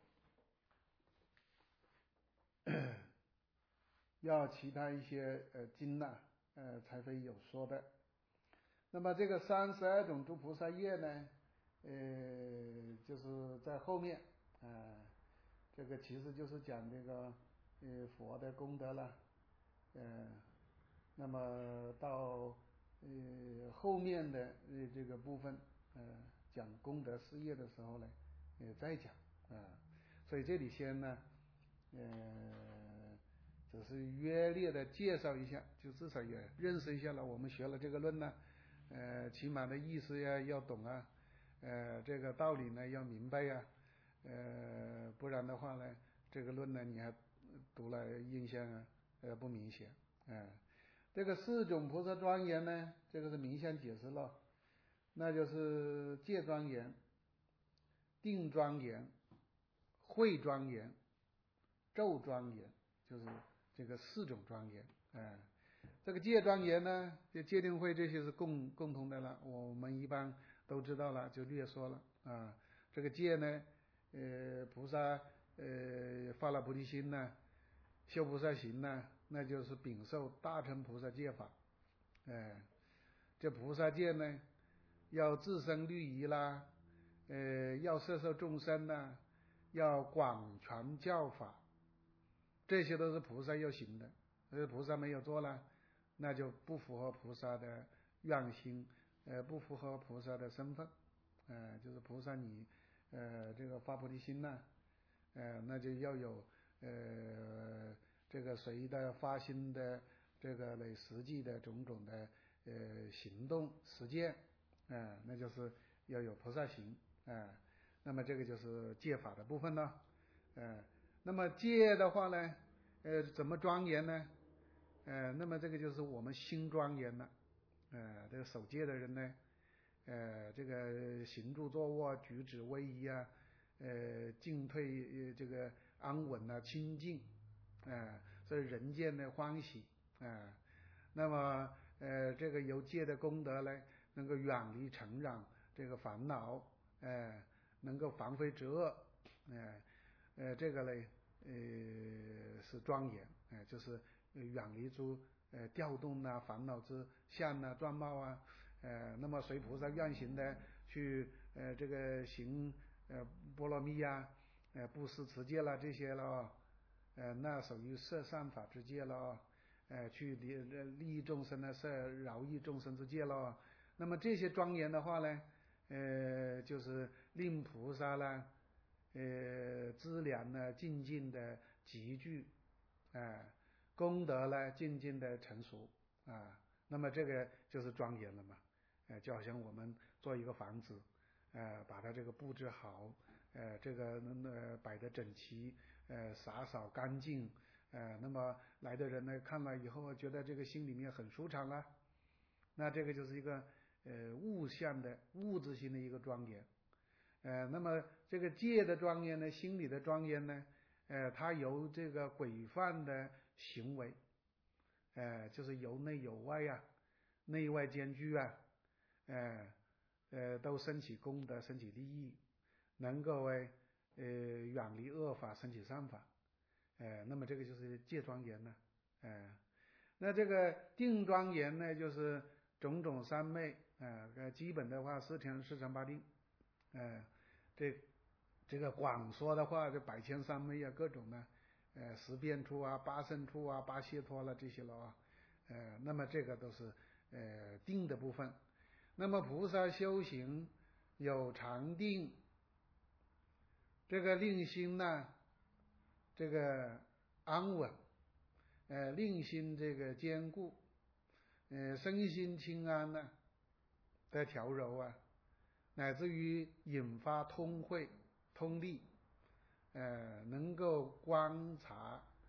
要其他一些呃经呐、啊，呃才会有说的。那么这个三十二种诸菩萨业呢，呃，就是在后面啊、呃，这个其实就是讲这个呃佛的功德了，呃，那么到呃后面的呃这个部分，呃讲功德事业的时候呢，也再讲啊、呃，所以这里先呢，呃，只是约略的介绍一下，就至少也认识一下了。我们学了这个论呢。呃，起码的意思呀要懂啊，呃，这个道理呢要明白呀，呃，不然的话呢，这个论呢你还读了印象啊，呃不明显，啊、呃，这个四种菩萨庄严呢，这个是明显解释了，那就是戒庄严、定庄严、慧庄严、咒庄严，就是这个四种庄严，啊、呃。这个戒庄严呢，就戒定慧这些是共共同的了，我们一般都知道了，就略说了啊。这个戒呢，呃，菩萨呃发了菩提心呢，修菩萨行呢，那就是禀受大乘菩萨戒法。哎、呃，这菩萨戒呢，要自生律仪啦，呃，要摄受众生呐，要广传教法，这些都是菩萨要行的。呃，菩萨没有做了，那就不符合菩萨的愿心，呃，不符合菩萨的身份，呃，就是菩萨你，呃，这个发菩提心呐，呃，那就要有呃这个随的发心的这个类实际的种种的呃行动实践，啊、呃，那就是要有菩萨行，啊、呃，那么这个就是戒法的部分了，呃，那么戒的话呢，呃，怎么庄严呢？呃，那么这个就是我们心庄严了，呃，这个守戒的人呢，呃，这个行住坐卧举止威仪啊，呃，进退这个安稳啊，清净，啊、呃，所以人见呢欢喜啊、呃。那么呃，这个由戒的功德呢，能够远离尘染这个烦恼，呃，能够防非止恶，呃，呃，这个呢，呃，是庄严，呃，就是远离诸呃调动啊烦恼之相啊状貌啊，呃，那么随菩萨愿行的去呃这个行呃波罗蜜呀，呃布施持戒啦这些了，呃那属于摄善法之戒了，呃去利利益众生呢摄饶益众生之戒了。那么这些庄严的话呢，呃就是令菩萨呢呃资粮呢静静的集聚，啊、呃。功德呢渐渐的成熟啊，那么这个就是庄严了嘛，呃，就好像我们做一个房子，呃，把它这个布置好，呃，这个呃摆得整齐，呃，洒扫干净，呃，那么来的人呢看了以后觉得这个心里面很舒畅啊，那这个就是一个呃物象的物质性的一个庄严，呃，那么这个戒的庄严呢，心理的庄严呢，呃，它由这个规范的行为，呃，就是由内有外呀、啊，内外兼具啊，呃呃，都升起功德，升起利益，能够呃远离恶法，升起善法，呃，那么这个就是戒庄严呢，呃，那这个定庄严呢，就是种种三昧啊、呃，基本的话四天四禅八定，呃，这这个广说的话，这百千三昧啊，各种呢。呃，十变处啊，八胜处啊，八解脱了这些了啊，呃，那么这个都是呃定的部分。那么菩萨修行有常定，这个令心呢，这个安稳，呃，令心这个坚固，呃，身心清安呢的调柔啊，乃至于引发通慧、通力，呃，能够观察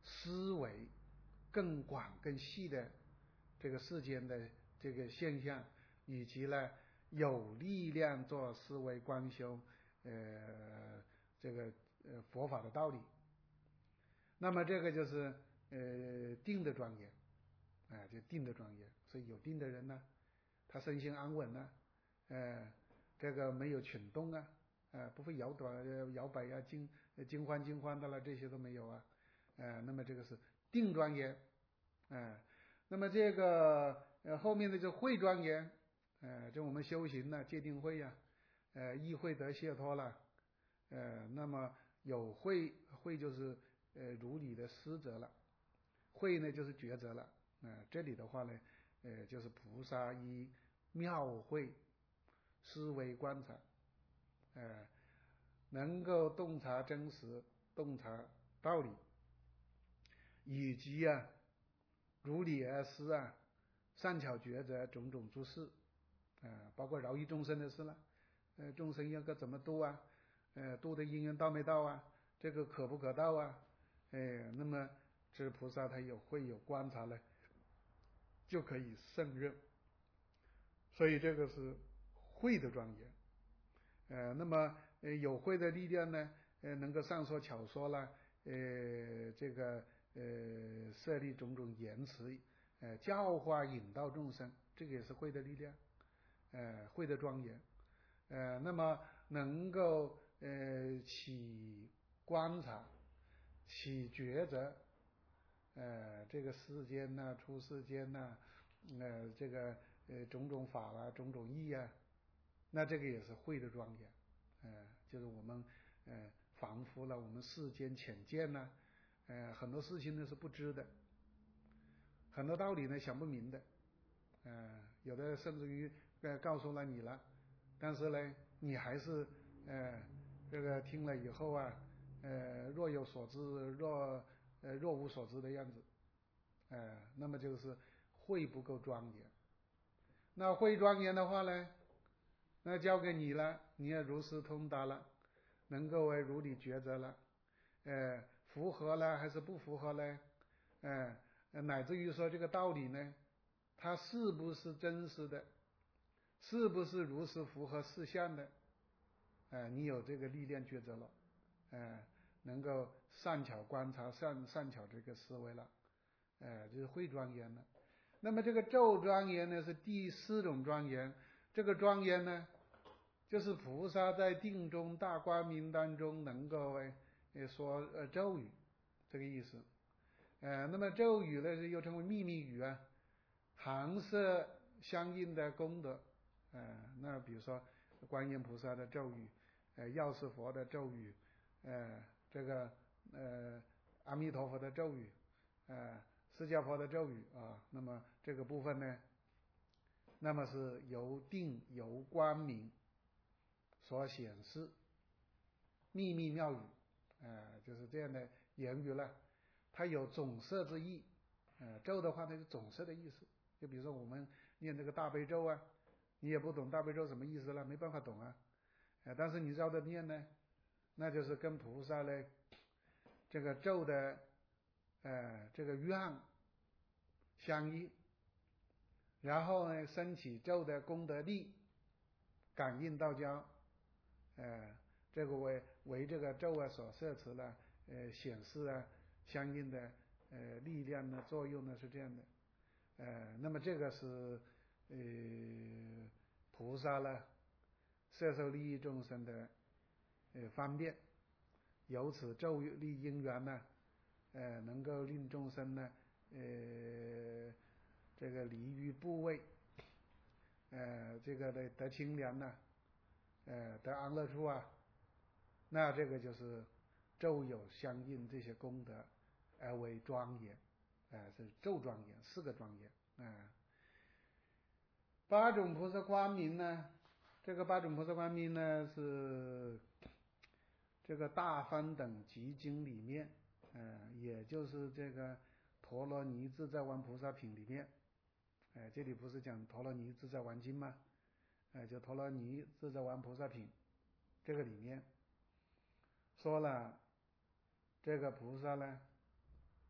思维更广更细的这个世间的这个现象，以及呢有力量做思维观修呃这个呃佛法的道理。那么这个就是呃定的庄严，哎、呃，就定的庄严。所以有定的人呢，他身心安稳呢，呃，这个没有蠢动啊，呃，不会摇短摇摆呀、惊惊慌惊慌的了，这些都没有啊，呃，那么这个是定庄严，呃，那么这个呃后面的就慧庄严，呃，就我们修行呢，戒定慧呀、啊，呃，意慧得解脱了，呃，那么有慧，慧就是呃如理的思则了，慧呢就是抉择了，啊、呃，这里的话呢，呃，就是菩萨以妙慧思维观察，呃，能够洞察真实，洞察道理，以及啊如理而思啊，善巧抉择种种诸事，啊、呃，包括饶益众生的事了，呃，众生应该怎么度啊？呃，度的因缘到没到啊？这个可不可到啊？哎，那么这菩萨他有会有观察呢，就可以胜任。所以这个是慧的庄严。呃，那么呃有慧的力量呢，呃，能够上说巧说了，呃，这个呃设立种种言辞，呃，教化引导众生，这个也是慧的力量，呃，慧的庄严。呃，那么能够呃起观察，起抉择，呃，这个世间呐、啊，出世间呐、啊，呃，这个呃种种法啊，种种义啊，那这个也是慧的庄严，呃，就是我们呃防服了我们世间浅见呐、啊，呃，很多事情呢是不知的，很多道理呢想不明的，呃，有的甚至于呃告诉了你了。但是呢，你还是呃这个听了以后啊，呃若有所知，若呃若无所知的样子，呃，那么就是慧不够庄严。那慧庄严的话呢，那交给你了，你也如实通达了，能够为如理抉择了，呃，符合了还是不符合呢？呃，乃至于说这个道理呢，它是不是真实的？是不是如实符合事项的？呃，你有这个力量抉择了，呃，能够善巧观察，善善巧这个思维了，呃，就是慧庄严了。那么这个咒庄严呢，是第四种庄严。这个庄严呢，就是菩萨在定中大光明当中能够呃说呃咒语，这个意思。呃，那么咒语呢，又称为秘密语啊，含摄相应的功德。呃，那比如说观音菩萨的咒语，呃，药师佛的咒语，呃，这个呃阿弥陀佛的咒语，呃，释迦佛的咒语啊，那么这个部分呢，那么是由定由光明所显示秘密妙语，呃，就是这样的言语了。它有总摄之意，呃，咒的话呢是总摄的意思。就比如说我们念这个大悲咒啊，你也不懂大悲咒什么意思了，没办法懂啊。呃，但是你照着念呢，那就是跟菩萨呢这个咒的呃这个愿相应，然后呢升起咒的功德力，感应道交，呃，这个为为这个咒啊所摄持了，呃显示啊相应的呃力量的作用呢是这样的。呃，那么这个是呃菩萨呢摄受利益众生的呃方便，由此咒力因缘呢，呃能够令众生呢呃这个离于部位，呃这个的得清凉呢，呃得安乐处啊，那这个就是咒有相应这些功德而为庄严，呃是咒庄严，四个庄严啊、呃。八种菩萨光明呢，这个八种菩萨光明呢是这个大方等集经里面，呃，也就是这个陀罗尼自在王菩萨品里面，呃，这里不是讲陀罗尼自在王经吗？呃，就陀罗尼自在王菩萨品这个里面说了，这个菩萨呢，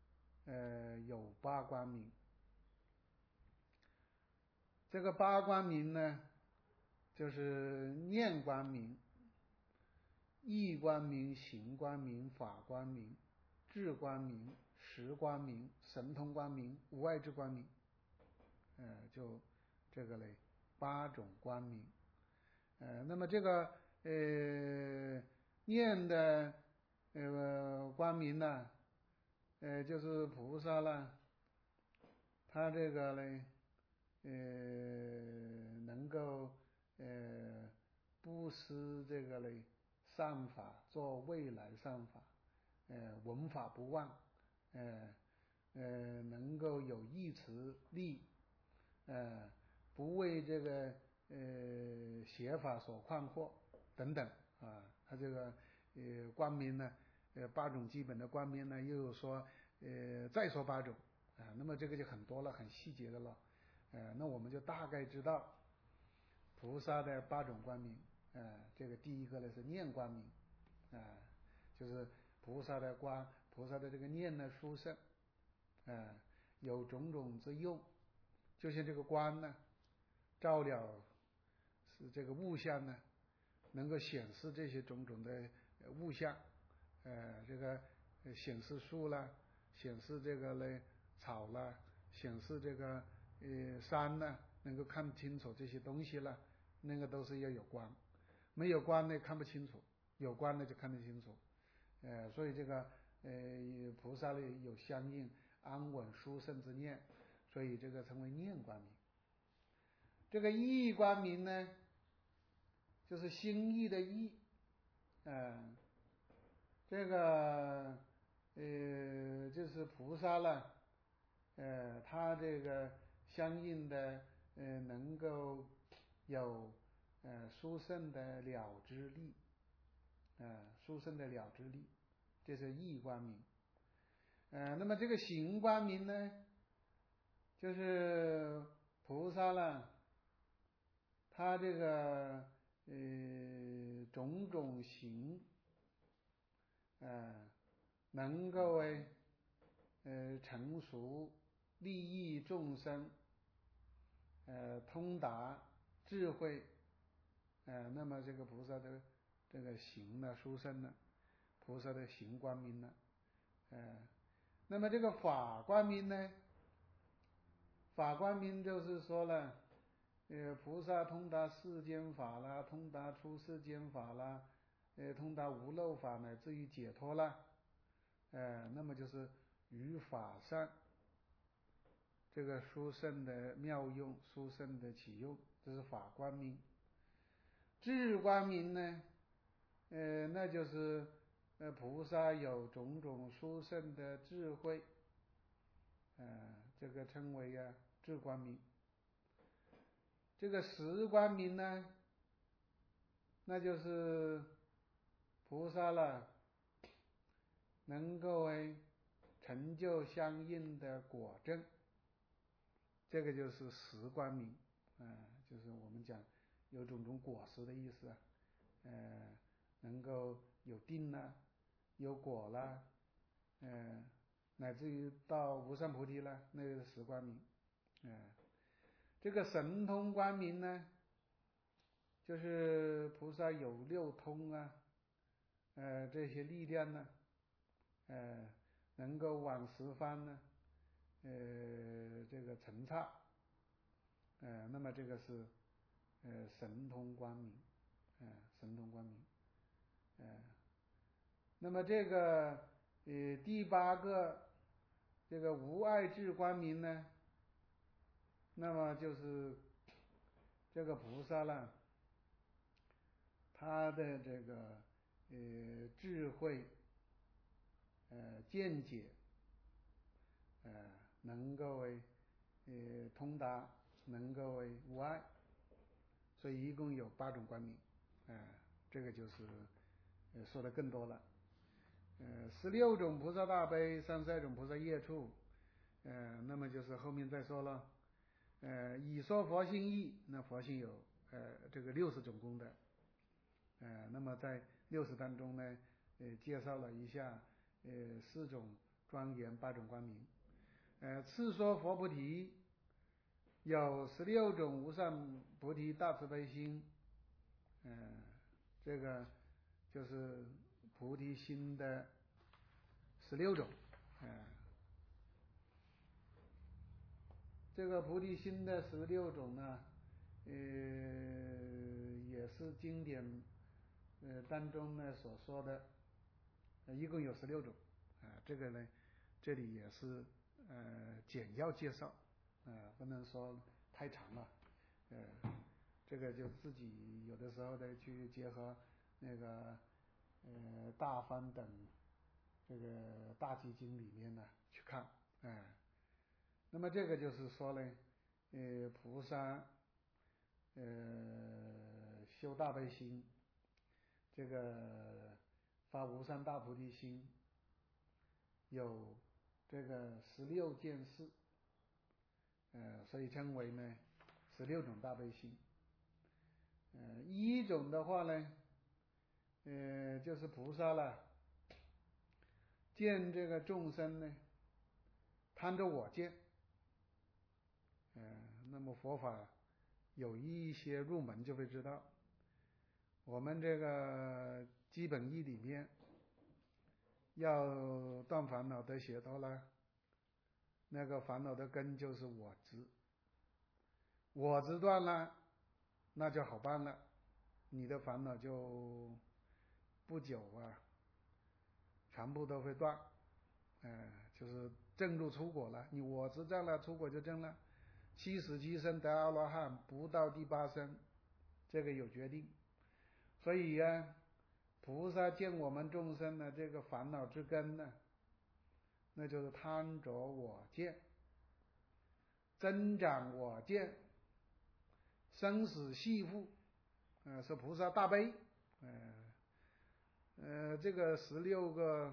呃有八光明。这个八光明呢，就是念光明、意光明、行光明、法光明、智光明、识光明、神通光明、无碍智光明，呃，就这个嘞八种光明。呃，那么这个呃念的呃光明呢，呃就是菩萨啦，他这个嘞呃能够呃布施这个嘞善法，做未来善法，呃闻法不忘，呃呃能够有义持力，呃不为这个呃邪法所困惑等等啊，他这个呃光明呢，呃八种基本的光明呢，又有说呃再说八种啊，那么这个就很多了，很细节的了，呃那我们就大概知道菩萨的八种光明，呃这个第一个呢是念光明，啊、呃、就是菩萨的光，菩萨的这个念呢殊胜，啊、呃、有种种之用，就像这个光呢照了是这个物象呢，能够显示这些种种的物象，呃，这个显示树啦，显示这个嘞草啦，显示这个呃山呢，能够看清楚这些东西啦，那个都是要有光，没有光呢看不清楚，有光呢就看得清楚，呃，所以这个呃菩萨呢有相应安稳殊胜之念，所以这个称为念光明。这个意光明呢，就是心意的意，呃，这个呃就是菩萨了，呃，他这个相应的呃能够有呃殊胜的了知力，呃殊胜的了知力，这是意光明。呃，那么这个行光明呢，就是菩萨了。他这个呃种种行，呃能够哎呃成熟利益众生，呃通达智慧，呃那么这个菩萨的这个行呢殊胜呢，菩萨的行光明呢，呃那么这个法光明呢，法光明就是说了。呃，菩萨通达世间法啦，通达出世间法啦，呃，通达无漏法乃至于解脱啦，呃，那么就是于法上这个殊胜的妙用，殊胜的起用，这是法光明。智光明呢，呃，那就是呃菩萨有种种殊胜的智慧，呃，这个称为啊智光明。这个识光明呢，那就是菩萨了，能够哎成就相应的果证，这个就是识光明，啊、呃，就是我们讲有种种果实的意思啊，呃，能够有定啦，有果啦，呃，乃至于到无上菩提啦，那个是识光明，啊、呃，这个神通光明呢，就是菩萨有六通啊，呃，这些力量呢，呃，能够往十方呢，呃，这个成刹，呃，那么这个是呃神通光明，呃，神通光明，呃，那么这个呃第八个这个无碍智光明呢，那么就是这个菩萨了。他的这个呃智慧，呃见解，呃能够为呃通达，能够为无碍，所以一共有八种光明，呃这个就是呃说的更多了，呃十六种菩萨大悲，三十二种菩萨业处，呃那么就是后面再说了，呃以说佛性义，那佛性有呃这个六十种功德。呃，那么在六十当中呢，呃，介绍了一下呃四种庄严八种光明， 呃，次说佛菩提有十六种无上菩提大慈悲心，嗯、呃，这个就是菩提心的十六种，嗯、呃，这个菩提心的十六种呢，呃，也是经典呃当中呢所说的，呃，一共有十六种啊、呃，这个呢，这里也是呃简要介绍，啊、呃，不能说太长了，呃，这个就自己有的时候呢去结合那个呃大方等这个大集经里面呢去看，啊、呃，那么这个就是说呢，呃，菩萨呃修大悲心，这个发无上大菩提心，有这个十六件事，呃，所以称为呢十六种大悲心。呃，一种的话呢，呃，就是菩萨了，见这个众生呢，贪着我见，呃，那么佛法有一些入门就会知道，我们这个基本义里面要断烦恼得解脱了，那个烦恼的根就是我执，我执断了，那就好办了，你的烦恼就不久啊，全部都会断，呃，就是证入出果了。你我执证了，出果就证了。七十七生得阿罗汉，不到第八生，这个有决定。所以呀、啊，菩萨见我们众生的这个烦恼之根呢，那就是贪着我见，增长我见，生死系缚，呃，是菩萨大悲，呃，呃，这个十六个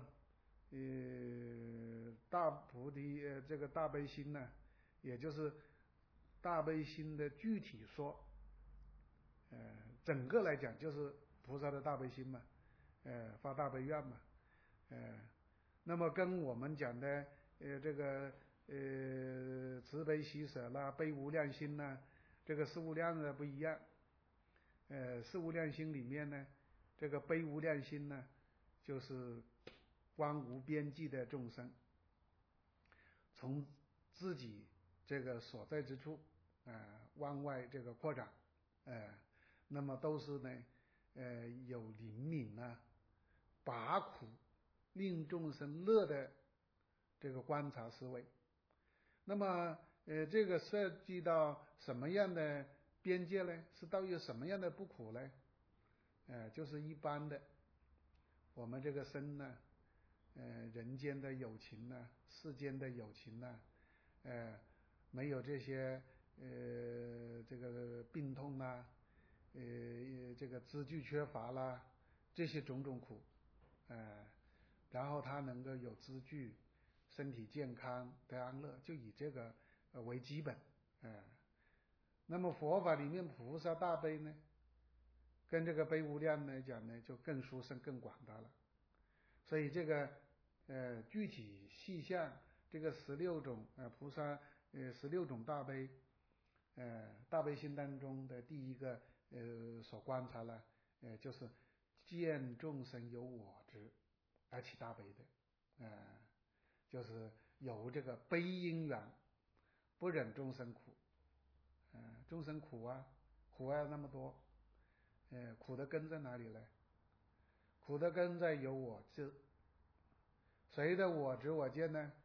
呃大菩提呃这个大悲心呢，也就是大悲心的具体说，呃，整个来讲就是菩萨的大悲心嘛，呃，发大悲愿嘛，呃，那么跟我们讲的呃这个呃慈悲喜舍啦、悲无量心呐，这个四无量的不一样，呃，四无量心里面呢，这个悲无量心呢，就是观无边际的众生，从自己这个所在之处啊、呃、往外这个扩展，呃，那么都是呢，呃，有灵敏啊，拔苦令众生乐的这个观察思维。那么呃，这个涉及到什么样的边界呢？是到底什么样的不苦呢？呃，就是一般的我们这个身呢，呃，人间的有情呢，世间的有情呢，呃，没有这些呃这个病痛啦，呃这个资具缺乏啦，这些种种苦，呃，然后他能够有资具，身体健康得安乐，就以这个呃为基本，呃，那么佛法里面菩萨大悲呢，跟这个悲无量来讲呢，就更殊胜更广大了。所以这个呃具体细项，这个十六种呃菩萨呃十六种大悲，呃大悲心当中的第一个呃所观察了，呃就是见众生有我执而起大悲的，呃就是有这个悲因缘，不忍众生苦，呃众生苦啊，苦啊那么多，呃苦的根在哪里呢？苦的根在有我执，谁的我执我见呢？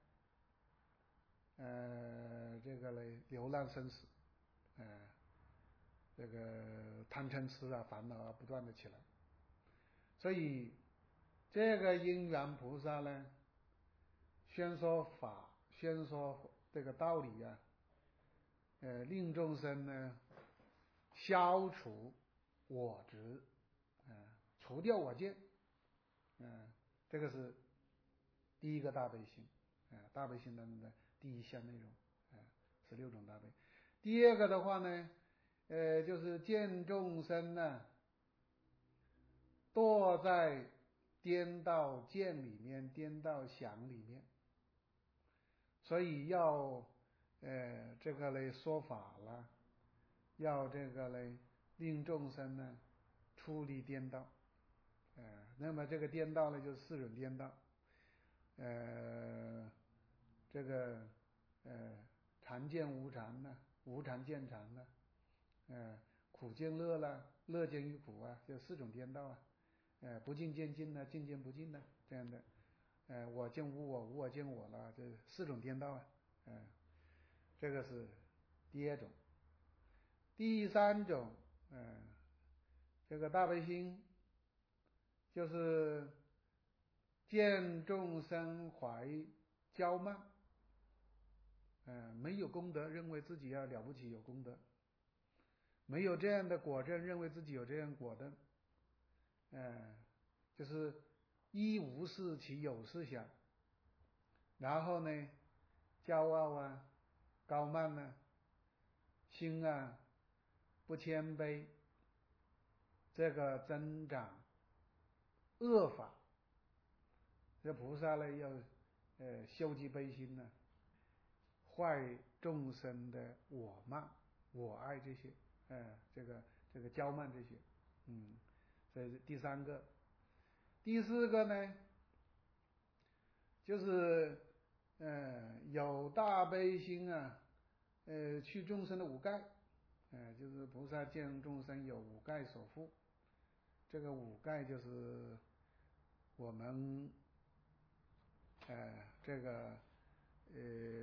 呃，这个嘞，流浪生死，呃，这个贪嗔痴啊，烦恼啊，不断的起来。所以这个因缘菩萨呢，宣说法，宣说这个道理啊，呃，令众生呢消除我执，呃，除掉我见，嗯、呃，这个是第一个大悲心，啊、呃，大悲心当中的第一项内容，啊、呃，十六种大悲。第二个的话呢，呃，就是见众生呢堕在颠倒见里面，颠倒想里面， 所以要呃这个嘞说法了，要这个嘞令众生呢出离颠倒，呃，那么这个颠倒呢就是四种颠倒，呃，这个呃常见无常呢，无常见常呢，呃，苦见乐了，乐见于苦啊，就四种颠倒啊，呃，不净见净呢，净见不净呢，这样的，呃，我见无我，无我见我了，这四种颠倒啊，嗯、呃，这个是第二种。第三种，嗯、呃，这个大悲心就是见众生怀骄慢，嗯、呃，没有功德，认为自己要了不起有功德，没有这样的果证，认为自己有这样果的，嗯、呃，就是一无事其有事想，然后呢，骄傲啊，高慢啊，心啊不谦卑，这个增长恶法，这菩萨呢要呃修集悲心呢，坏众生的我慢、我爱这些，呃，这个这个骄慢这些，嗯，这是第三个。第四个呢，就是呃有大悲心啊，呃去众生的五盖，呃就是菩萨见众生有五盖所缚，这个五盖就是我们呃这个呃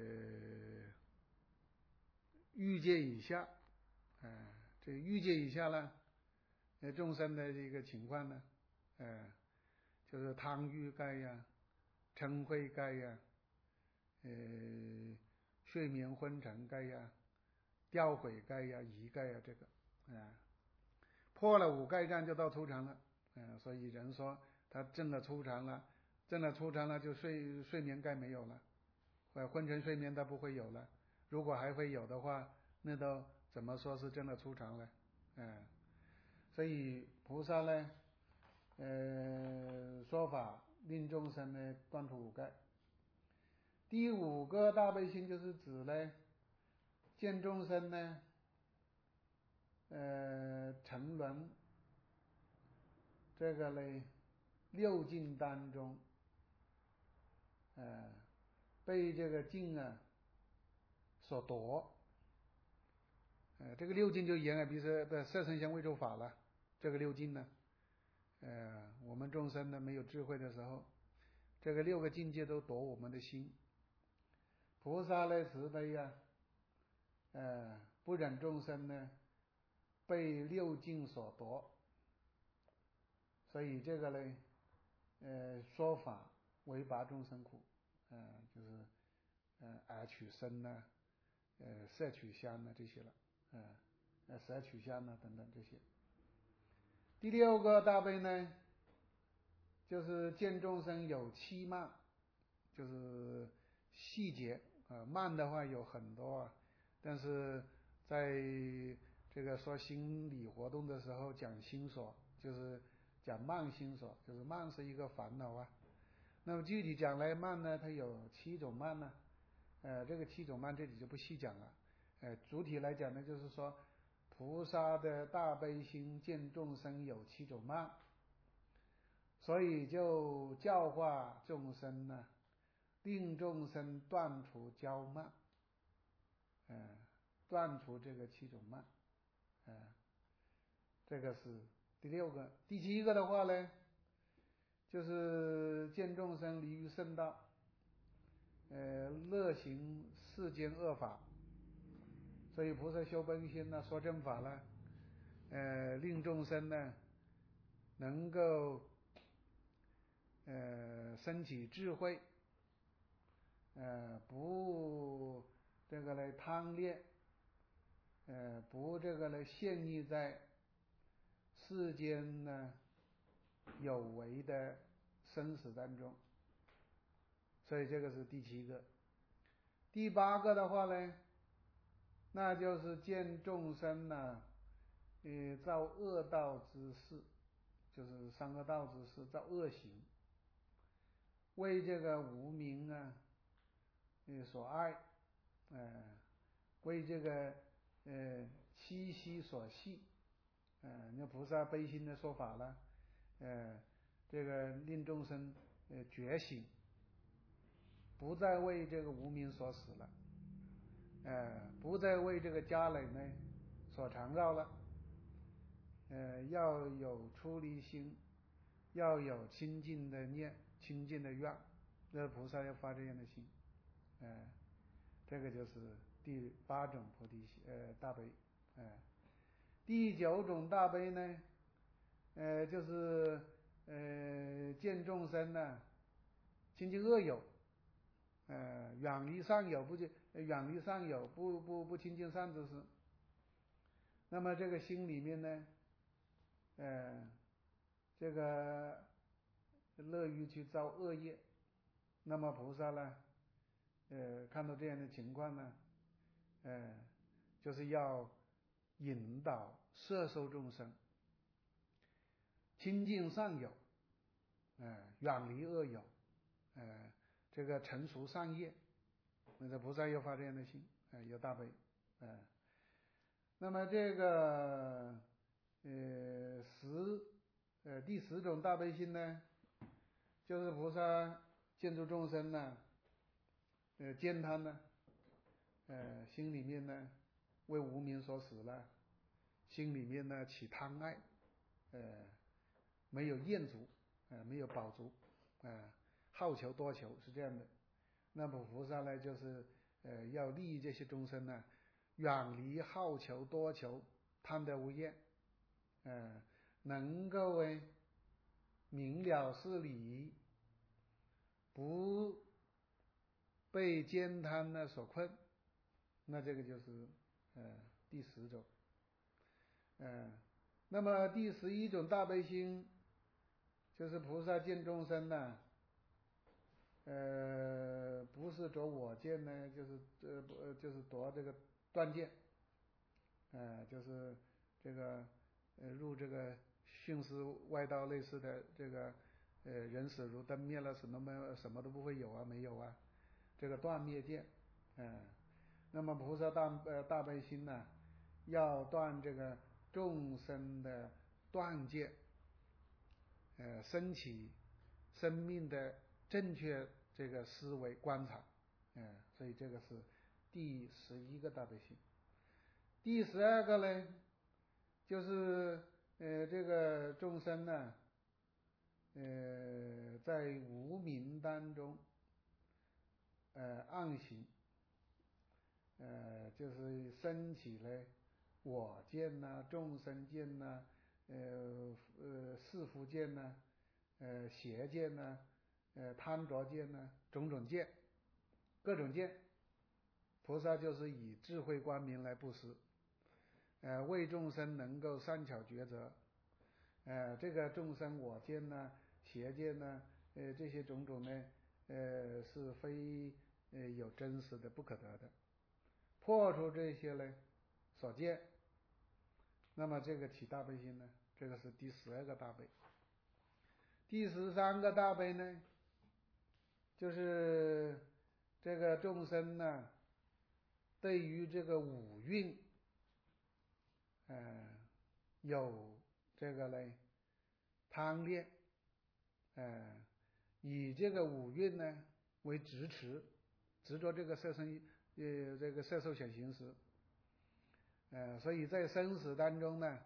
欲界以下，呃这欲界以下呢，呃众生的这个情况呢，呃就是贪欲盖呀、嗔恚盖呀、呃睡眠昏沉盖呀、掉悔盖呀、疑盖呀，这个啊、呃、破了五盖障就到初禅了，嗯、呃，所以人说他证了初禅了，证了初禅了就睡睡眠盖没有了，呃昏沉睡眠他不会有了，如果还会有的话，那都怎么说是证了初禅了？嗯、呃，所以菩萨呢，呃说法令众生呢断除五盖。第五个大悲心就是指呢，见众生呢，呃沉沦这个呢六境当中，呃被这个境啊所夺，呃这个六境就言而必说的色声香味触法了，这个六境呢，呃我们众生呢没有智慧的时候，这个六个境界都夺我们的心，菩萨呢慈悲啊，呃不忍众生呢被六境所夺，所以这个呢，呃，说法为拔众生苦，呃，就是呃耳取声呐、啊，呃色取香呐、啊、这些了，呃呃舌取香呐、啊、等等这些。第六个大悲呢，就是见众生有七慢，就是细节啊、呃，慢的话有很多啊，但是在这个说心理活动的时候讲心所，就是讲慢心所，就是慢是一个烦恼啊。那么具体讲来慢呢，它有七种慢呢，呃，这个七种慢这里就不细讲了。呃，主体来讲呢，就是说菩萨的大悲心见众生有七种慢，所以就教化众生呢，令众生断除骄慢，呃，断除这个七种慢，呃，这个是第六个。第七个的话呢，就是见众生离于圣道，呃，乐行世间恶法，所以菩萨修悲心呢，说正法了，呃，令众生呢能够呃升起智慧，呃，不这个来贪恋，呃，不这个来陷溺在世间呢有为的生死当中，所以这个是第七个。第八个的话呢，那就是见众生呢，呃，造恶道之事，就是三恶道之事，造恶行，为这个无明啊， 呃所爱，呃为这个呃七息所系，呃那菩萨悲心的说法了，呃这个令众生呃觉醒，不再为这个无明所死了，呃不再为这个家累呢所缠绕了，呃要有出离心，要有清净的念，清净的愿，这菩萨要发这样的心，呃这个就是第八种菩提心呃大悲，呃第九种大悲呢，呃就是呃见众生呢亲近恶友，呃远离善友，不就远离善友，不不不亲近善知识。那么这个心里面呢，呃这个乐于去造恶业，那么菩萨呢，呃看到这样的情况呢，呃就是要引导摄受众生亲近善友，呃远离恶友，呃这个成熟善业，那这菩萨又发这样的心，呃有大悲，呃那么这个呃十呃第十种大悲心呢，就是菩萨见诸众生呢，呃见他呢，呃心里面呢为无明所死了，心里面呢起贪爱，呃没有厌足，呃没有饱足，呃好求多求是这样的。那么菩萨呢就是呃要利益这些众生呢，远离好求多求，贪得无厌，呃能够为明了事理，不被奸贪呢所困，那这个就是呃第十种。呃那么第十一种大悲心，就是菩萨见众生呢，呃不是着我见呢，就是呃就是夺这个断见，呃就是这个呃入这个徇私外道类似的这个呃人死如灯灭了，什么没什么都不会有啊，没有啊，这个断灭见，呃那么菩萨大呃大悲心呢，要断这个众生的断见，呃升起生命的正确这个思维观察，呃所以这个是第十一个大悲心。第十二个呢，就是呃这个众生呢，呃在无明当中呃暗行，呃就是升起了我见呐、众生见呐、呃呃世夫见呐、呃邪见呐、呃贪着见呐、种种见，各种见，菩萨就是以智慧光明来布施，呃为众生能够善巧抉择，呃这个众生我见呐、邪见呐、呃这些种种呢，呃是非呃有真实的不可得的，破除这些呢所见，那么这个起大悲心呢，这个是第十二个大悲。第十三个大悲呢，就是这个众生呢对于这个五蕴呃有这个嘞贪恋，呃以这个五蕴呢为执持，执着这个色身呃这个色受想行识，呃所以在生死当中呢，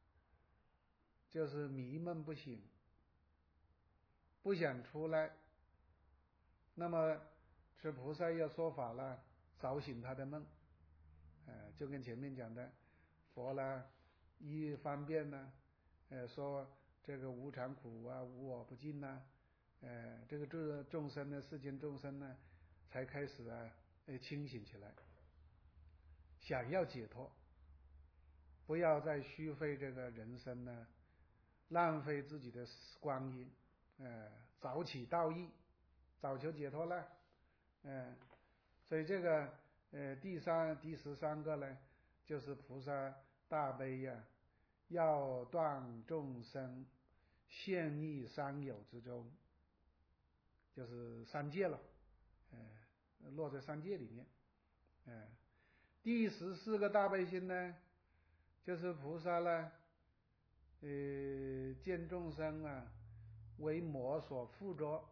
就是迷闷不醒，不想出来，那么是菩萨要说法了，早醒他的梦，呃就跟前面讲的佛啦一方便呢，呃说这个无常苦啊，无我不净呐，呃这个众众生呢，世间众生呢才开始啊呃清醒起来，想要解脱，不要再虚费这个人生呢，浪费自己的光阴，呃早起道义，早求解脱了，呃所以这个呃第三第十三个呢，就是菩萨大悲呀、啊，要断众生陷溺三有之中，就是三界了，呃落在三界里面。哎，第十四个大悲心呢，就是菩萨呢，呃，见众生啊为魔所附着。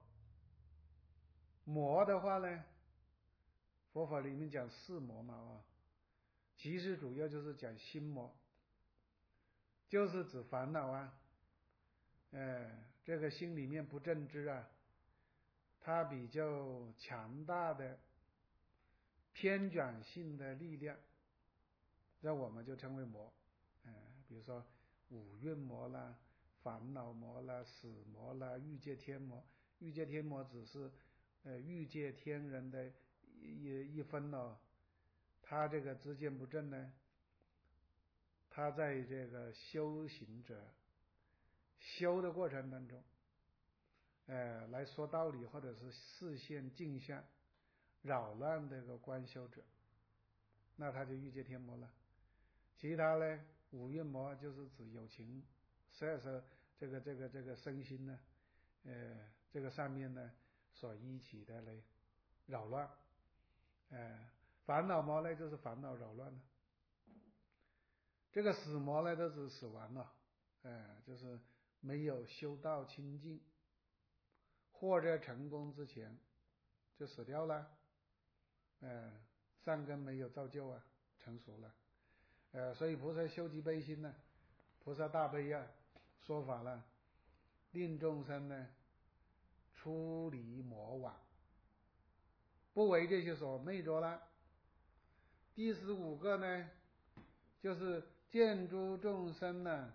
魔的话呢，佛法里面讲四魔嘛啊，其实主要就是讲心魔，就是指烦恼啊，呃，这个心里面不正知啊，它比较强大的偏转性的力量，这我们就称为魔。呃，比如说五蕴魔啦、烦恼魔啦、死魔啦、欲界天魔。欲界天魔只是呃欲界天人的一一分哦，他这个知见不正呢，他在这个修行者修的过程当中，呃，来说道理或者是视线镜像，扰乱这个观修者，那他就欲界天魔了。其他呢，五蕴魔就是指有情十二生这个这个这个身心呢，呃，这个上面呢所依起的嘞扰乱，呃，烦恼魔呢就是烦恼扰乱了。这个死魔呢都是死亡了，呃，就是没有修道清净，或者成功之前就死掉了，呃，善根没有造就啊，成熟了。呃，所以菩萨修集悲心呢，菩萨大悲啊，说法了，令众生呢出离魔网，不为这些所昧着了。第十五个呢，就是见诸众生呢，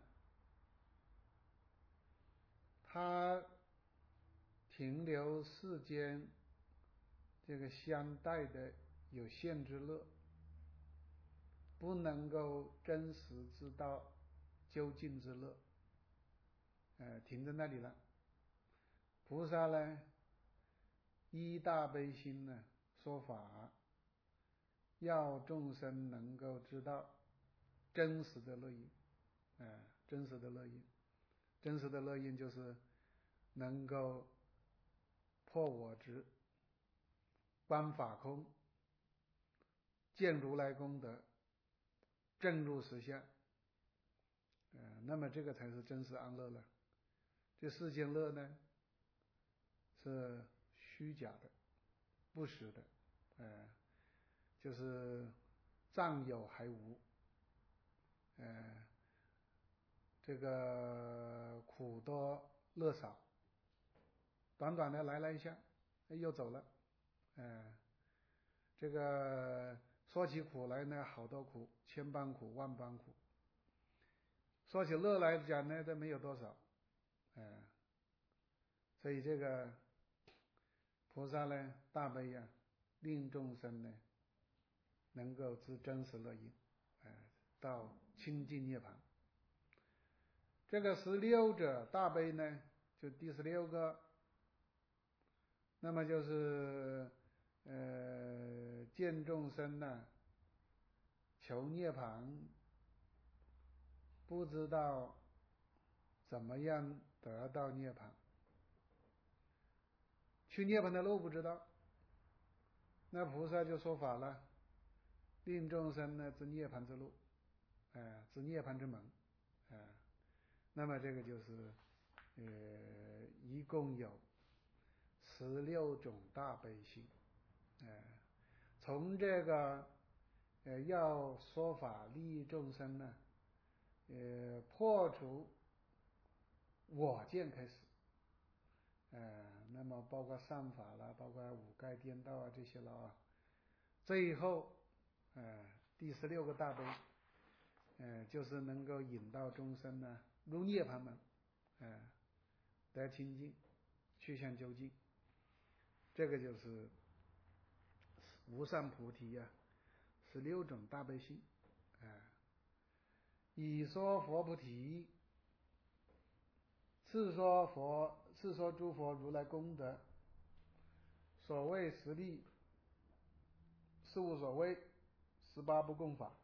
他停留世间这个相待的有限之乐，不能够真实知道究竟之乐，呃，停在那里了。菩萨呢，依大悲心呢说法，要众生能够知道真实的乐因，呃，真实的乐因，真实的乐因就是能够破我执，观法空，见如来功德，证入实相，呃，那么这个才是真实安乐了。这世间乐呢是虚假的、不实的，呃，就是障有还无，呃，这个苦多乐少，短短的来了一下，又走了，呃，这个说起苦来呢，好多苦，千般苦、万般苦；说起乐来讲呢，都没有多少，呃，所以这个菩萨呢，大悲啊，令众生呢能够知真实乐因，呃，到清净涅槃。这个十六者大悲呢，就第十六个，那么就是呃见众生呢求涅槃，不知道怎么样得到涅槃，去涅槃的路不知道，那菩萨就说法了，令众生呢知涅槃之路，呃，知涅槃之门，呃，那么这个就是呃一共有十六种大悲心，呃，从这个呃要说法利益众生呢，呃破除我见开始，呃，那么包括善法啦，包括五盖颠倒啊这些了啊，最后呃第十六个大悲，呃就是能够引导众生呢入涅槃门，呃得清净，去向究竟，这个就是无上菩提呀、啊，十六种大悲心，呃以说佛菩提，是说佛，是说诸佛如来功德，所谓十力，是无所谓，十八不共法。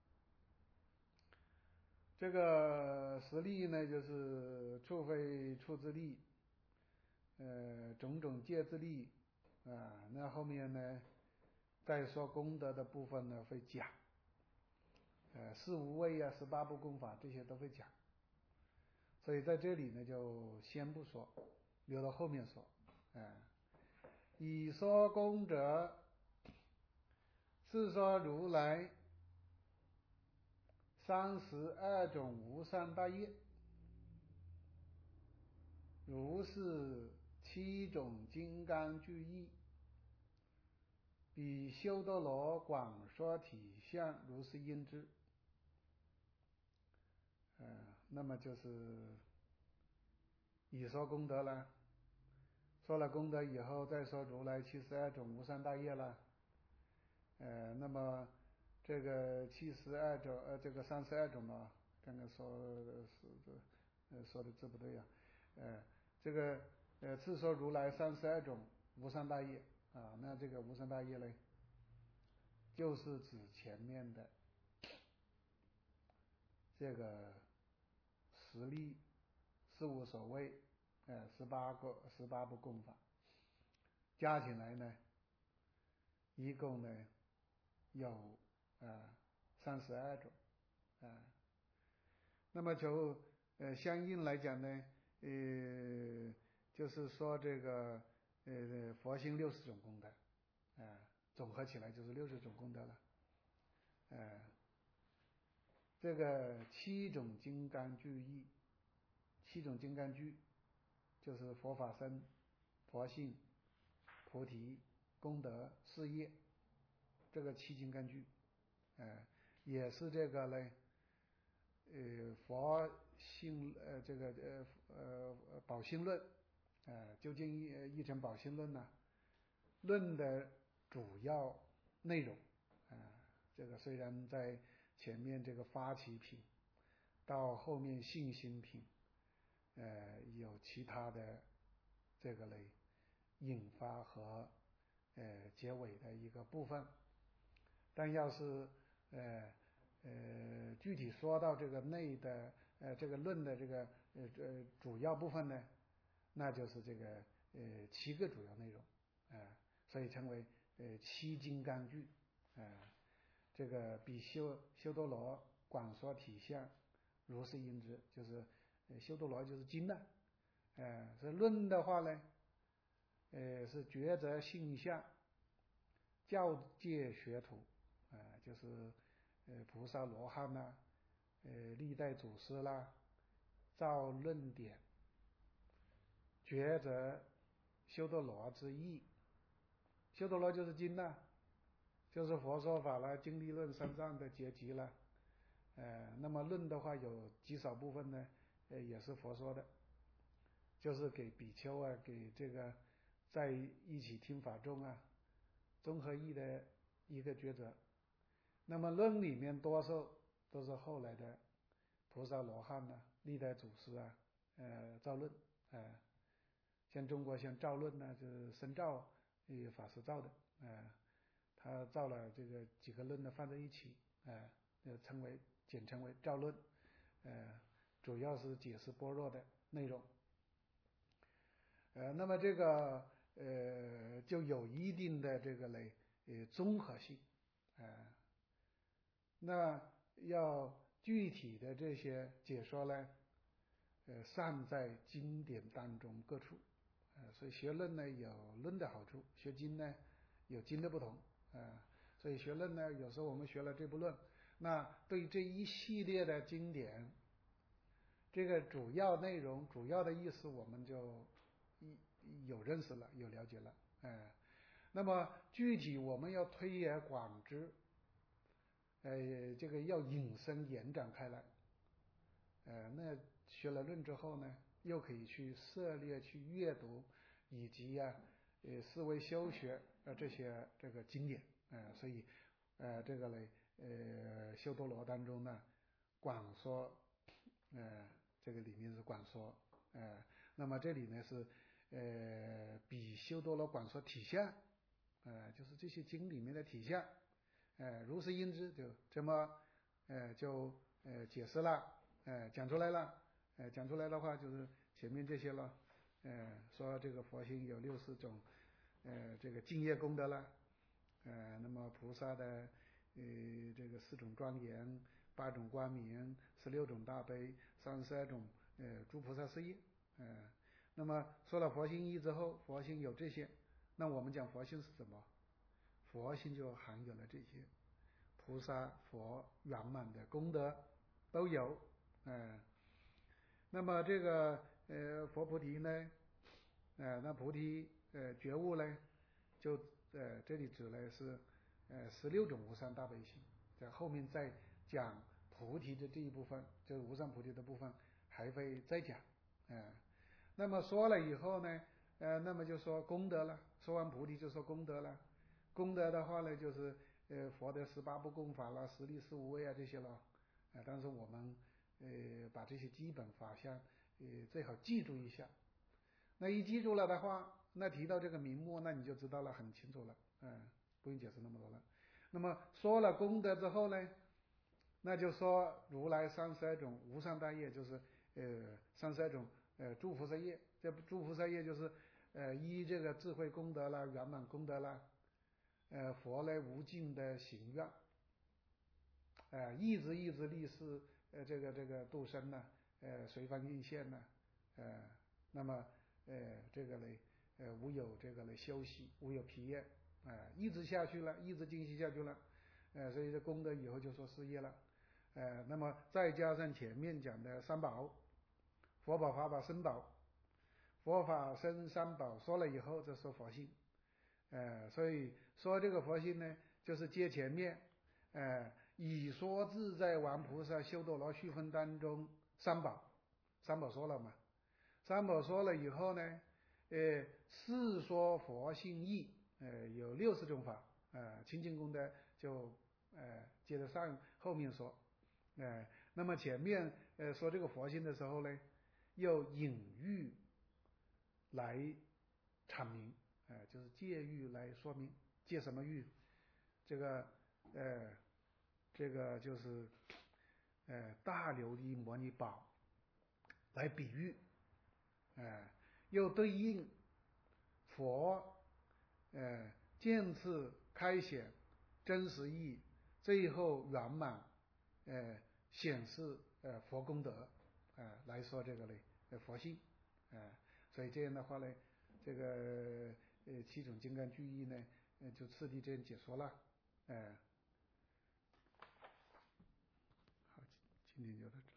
这个十力呢，就是处非处之力，呃，种种界之力， 啊，那后面呢，再说功德的部分呢会讲，呃，四无畏啊，十八部功法这些都会讲，所以在这里呢就先不说，留到后面说。啊，以说功者，是说如来三十二种无上大业，如是七种金刚具义，比修多罗广说体相，如是应之。呃，那么就是以说功德了，说了功德以后，再说如来七十二种无上大业了。呃，那么这个七十二种，呃，这个三十二种呢，刚刚说是这，呃，说的字不对啊，呃，这个呃是说如来三十二种无上大业啊，那这个无上大业呢，就是指前面的这个十力、事无所谓，呃，十八个十八部功法，加起来呢，一共呢有啊三十二种啊。那么就呃相应来讲呢，呃，就是说这个呃佛性六十种功德啊，总合起来就是六十种功德了，呃。这个七种金刚具义，七种金刚具就是佛法身、佛性、菩提、功德、事业，这个七金刚具，呃，也是这个呢，呃，佛性呃这个呃呃宝性论，呃，究竟一一成宝性论呢，论的主要内容啊，这个虽然在前面这个发起品，到后面信心品，呃，有其他的这个类引发和呃结尾的一个部分，但要是呃呃具体说到这个内的呃这个论的这个呃呃主要部分呢，那就是这个呃七个主要内容啊、呃，所以称为呃七金刚具啊、呃，这个比修修多罗广说体相，如是应之，就是呃修多罗就是经呢，呃，这论的话呢，呃是抉择性相，教戒学徒啊、呃，就是呃菩萨罗汉呐、啊，呃历代祖师啦，造论点，抉择修多罗之意，修多罗就是经呐，就是佛说法了，经历论三藏的结集了。呃，那么论的话有极少部分呢，呃也是佛说的，就是给比丘啊，给这个在一起听法众啊，综合义的一个抉择。那么论里面多数都是后来的菩萨罗汉呐、啊、历代祖师啊，呃造论，呃，像中国像造论呢，就是深造呃法师造的，呃，他造了这个几个论呢放在一起，呃，呃称为简称为造论，呃，主要是解释般若的内容，呃，那么这个呃就有一定的这个类呃综合性，呃，那要具体的这些解说呢，呃，善在经典当中各处，呃，所以学论呢有论的好处，学经呢有经的不同，啊、呃，所以学论呢，有时候我们学了这部论，那对这一系列的经典，这个主要内容、主要的意思，我们就有认识了，有了解了，呃，那么具体我们要推而广之，呃，这个要引申延展开来，呃，那学了论之后呢，又可以去涉猎、去阅读，以及呀、啊，呃，思维修学呃这些这个经典，呃，所以呃这个呢，呃修多罗当中呢，广说，呃这个里面是广说，呃，那么这里呢是呃比修多罗广说体相，呃就是这些经里面的体相，呃如是应之，就这么呃就呃解释了。呃，讲出来了，呃，讲出来的话就是前面这些了，呃，说这个佛性有六十种， 呃这个净业功德了，呃那么菩萨的呃这个四种庄严、八种光明、十六种大悲、三十二种呃诸菩萨事业，呃那么说了佛性义之后，佛性有这些，那我们讲佛性是什么？佛性就含有了这些菩萨佛圆满的功德都有，呃那么这个呃佛菩提呢，呃那菩提呃觉悟呢，就呃这里指的是呃十六种无上大悲心，在后面再讲菩提的这一部分，就是无上菩提的部分还会再讲，呃那么说了以后呢，呃那么就说功德了，说完菩提就说功德了，功德的话呢，就是呃佛的十八部共法啦、十力十无畏啊这些了，呃但是我们呃把这些基本法相呃最好记住一下，那一记住了的话，那提到这个名目，那你就知道了，很清楚了，嗯，不用解释那么多了。那么说了功德之后呢，那就说如来三十二种无上大业，就是呃三十二种呃诸菩萨业，这诸菩萨业就是呃依这个智慧功德啦、圆满功德啦，呃佛呢无尽的行愿，呃一直一直立誓呃这个这个度生呢，呃随方应现呢，呃那么呃这个呢呃无有这个呢休息，无有疲厌，呃一直下去了，一直进行下去了，呃所以这功德以后就说事业了，呃那么再加上前面讲的三宝，佛宝、法宝、僧宝，佛法僧三宝说了以后，再说佛性，呃所以说这个佛性呢，就是接前面。呃，以说自在王菩萨修多罗续分当中三宝，三宝说了嘛，三宝说了以后呢，呃，是说佛性义，呃，有六十种法，呃，清净功德就呃接着上后面说，呃，那么前面呃说这个佛性的时候呢，又隐喻来阐明，呃，就是借喻来说明，借什么喻？这个呃，这个就是呃大琉璃摩尼宝来比喻，呃，又对应佛呃渐次开显真实义，最后圆满呃显示呃佛功德，呃来说这个嘞呃佛性，呃所以这样的话呢，这个呃七种金刚具义呢，呃就次第这样解说了，呃好，今天就到这。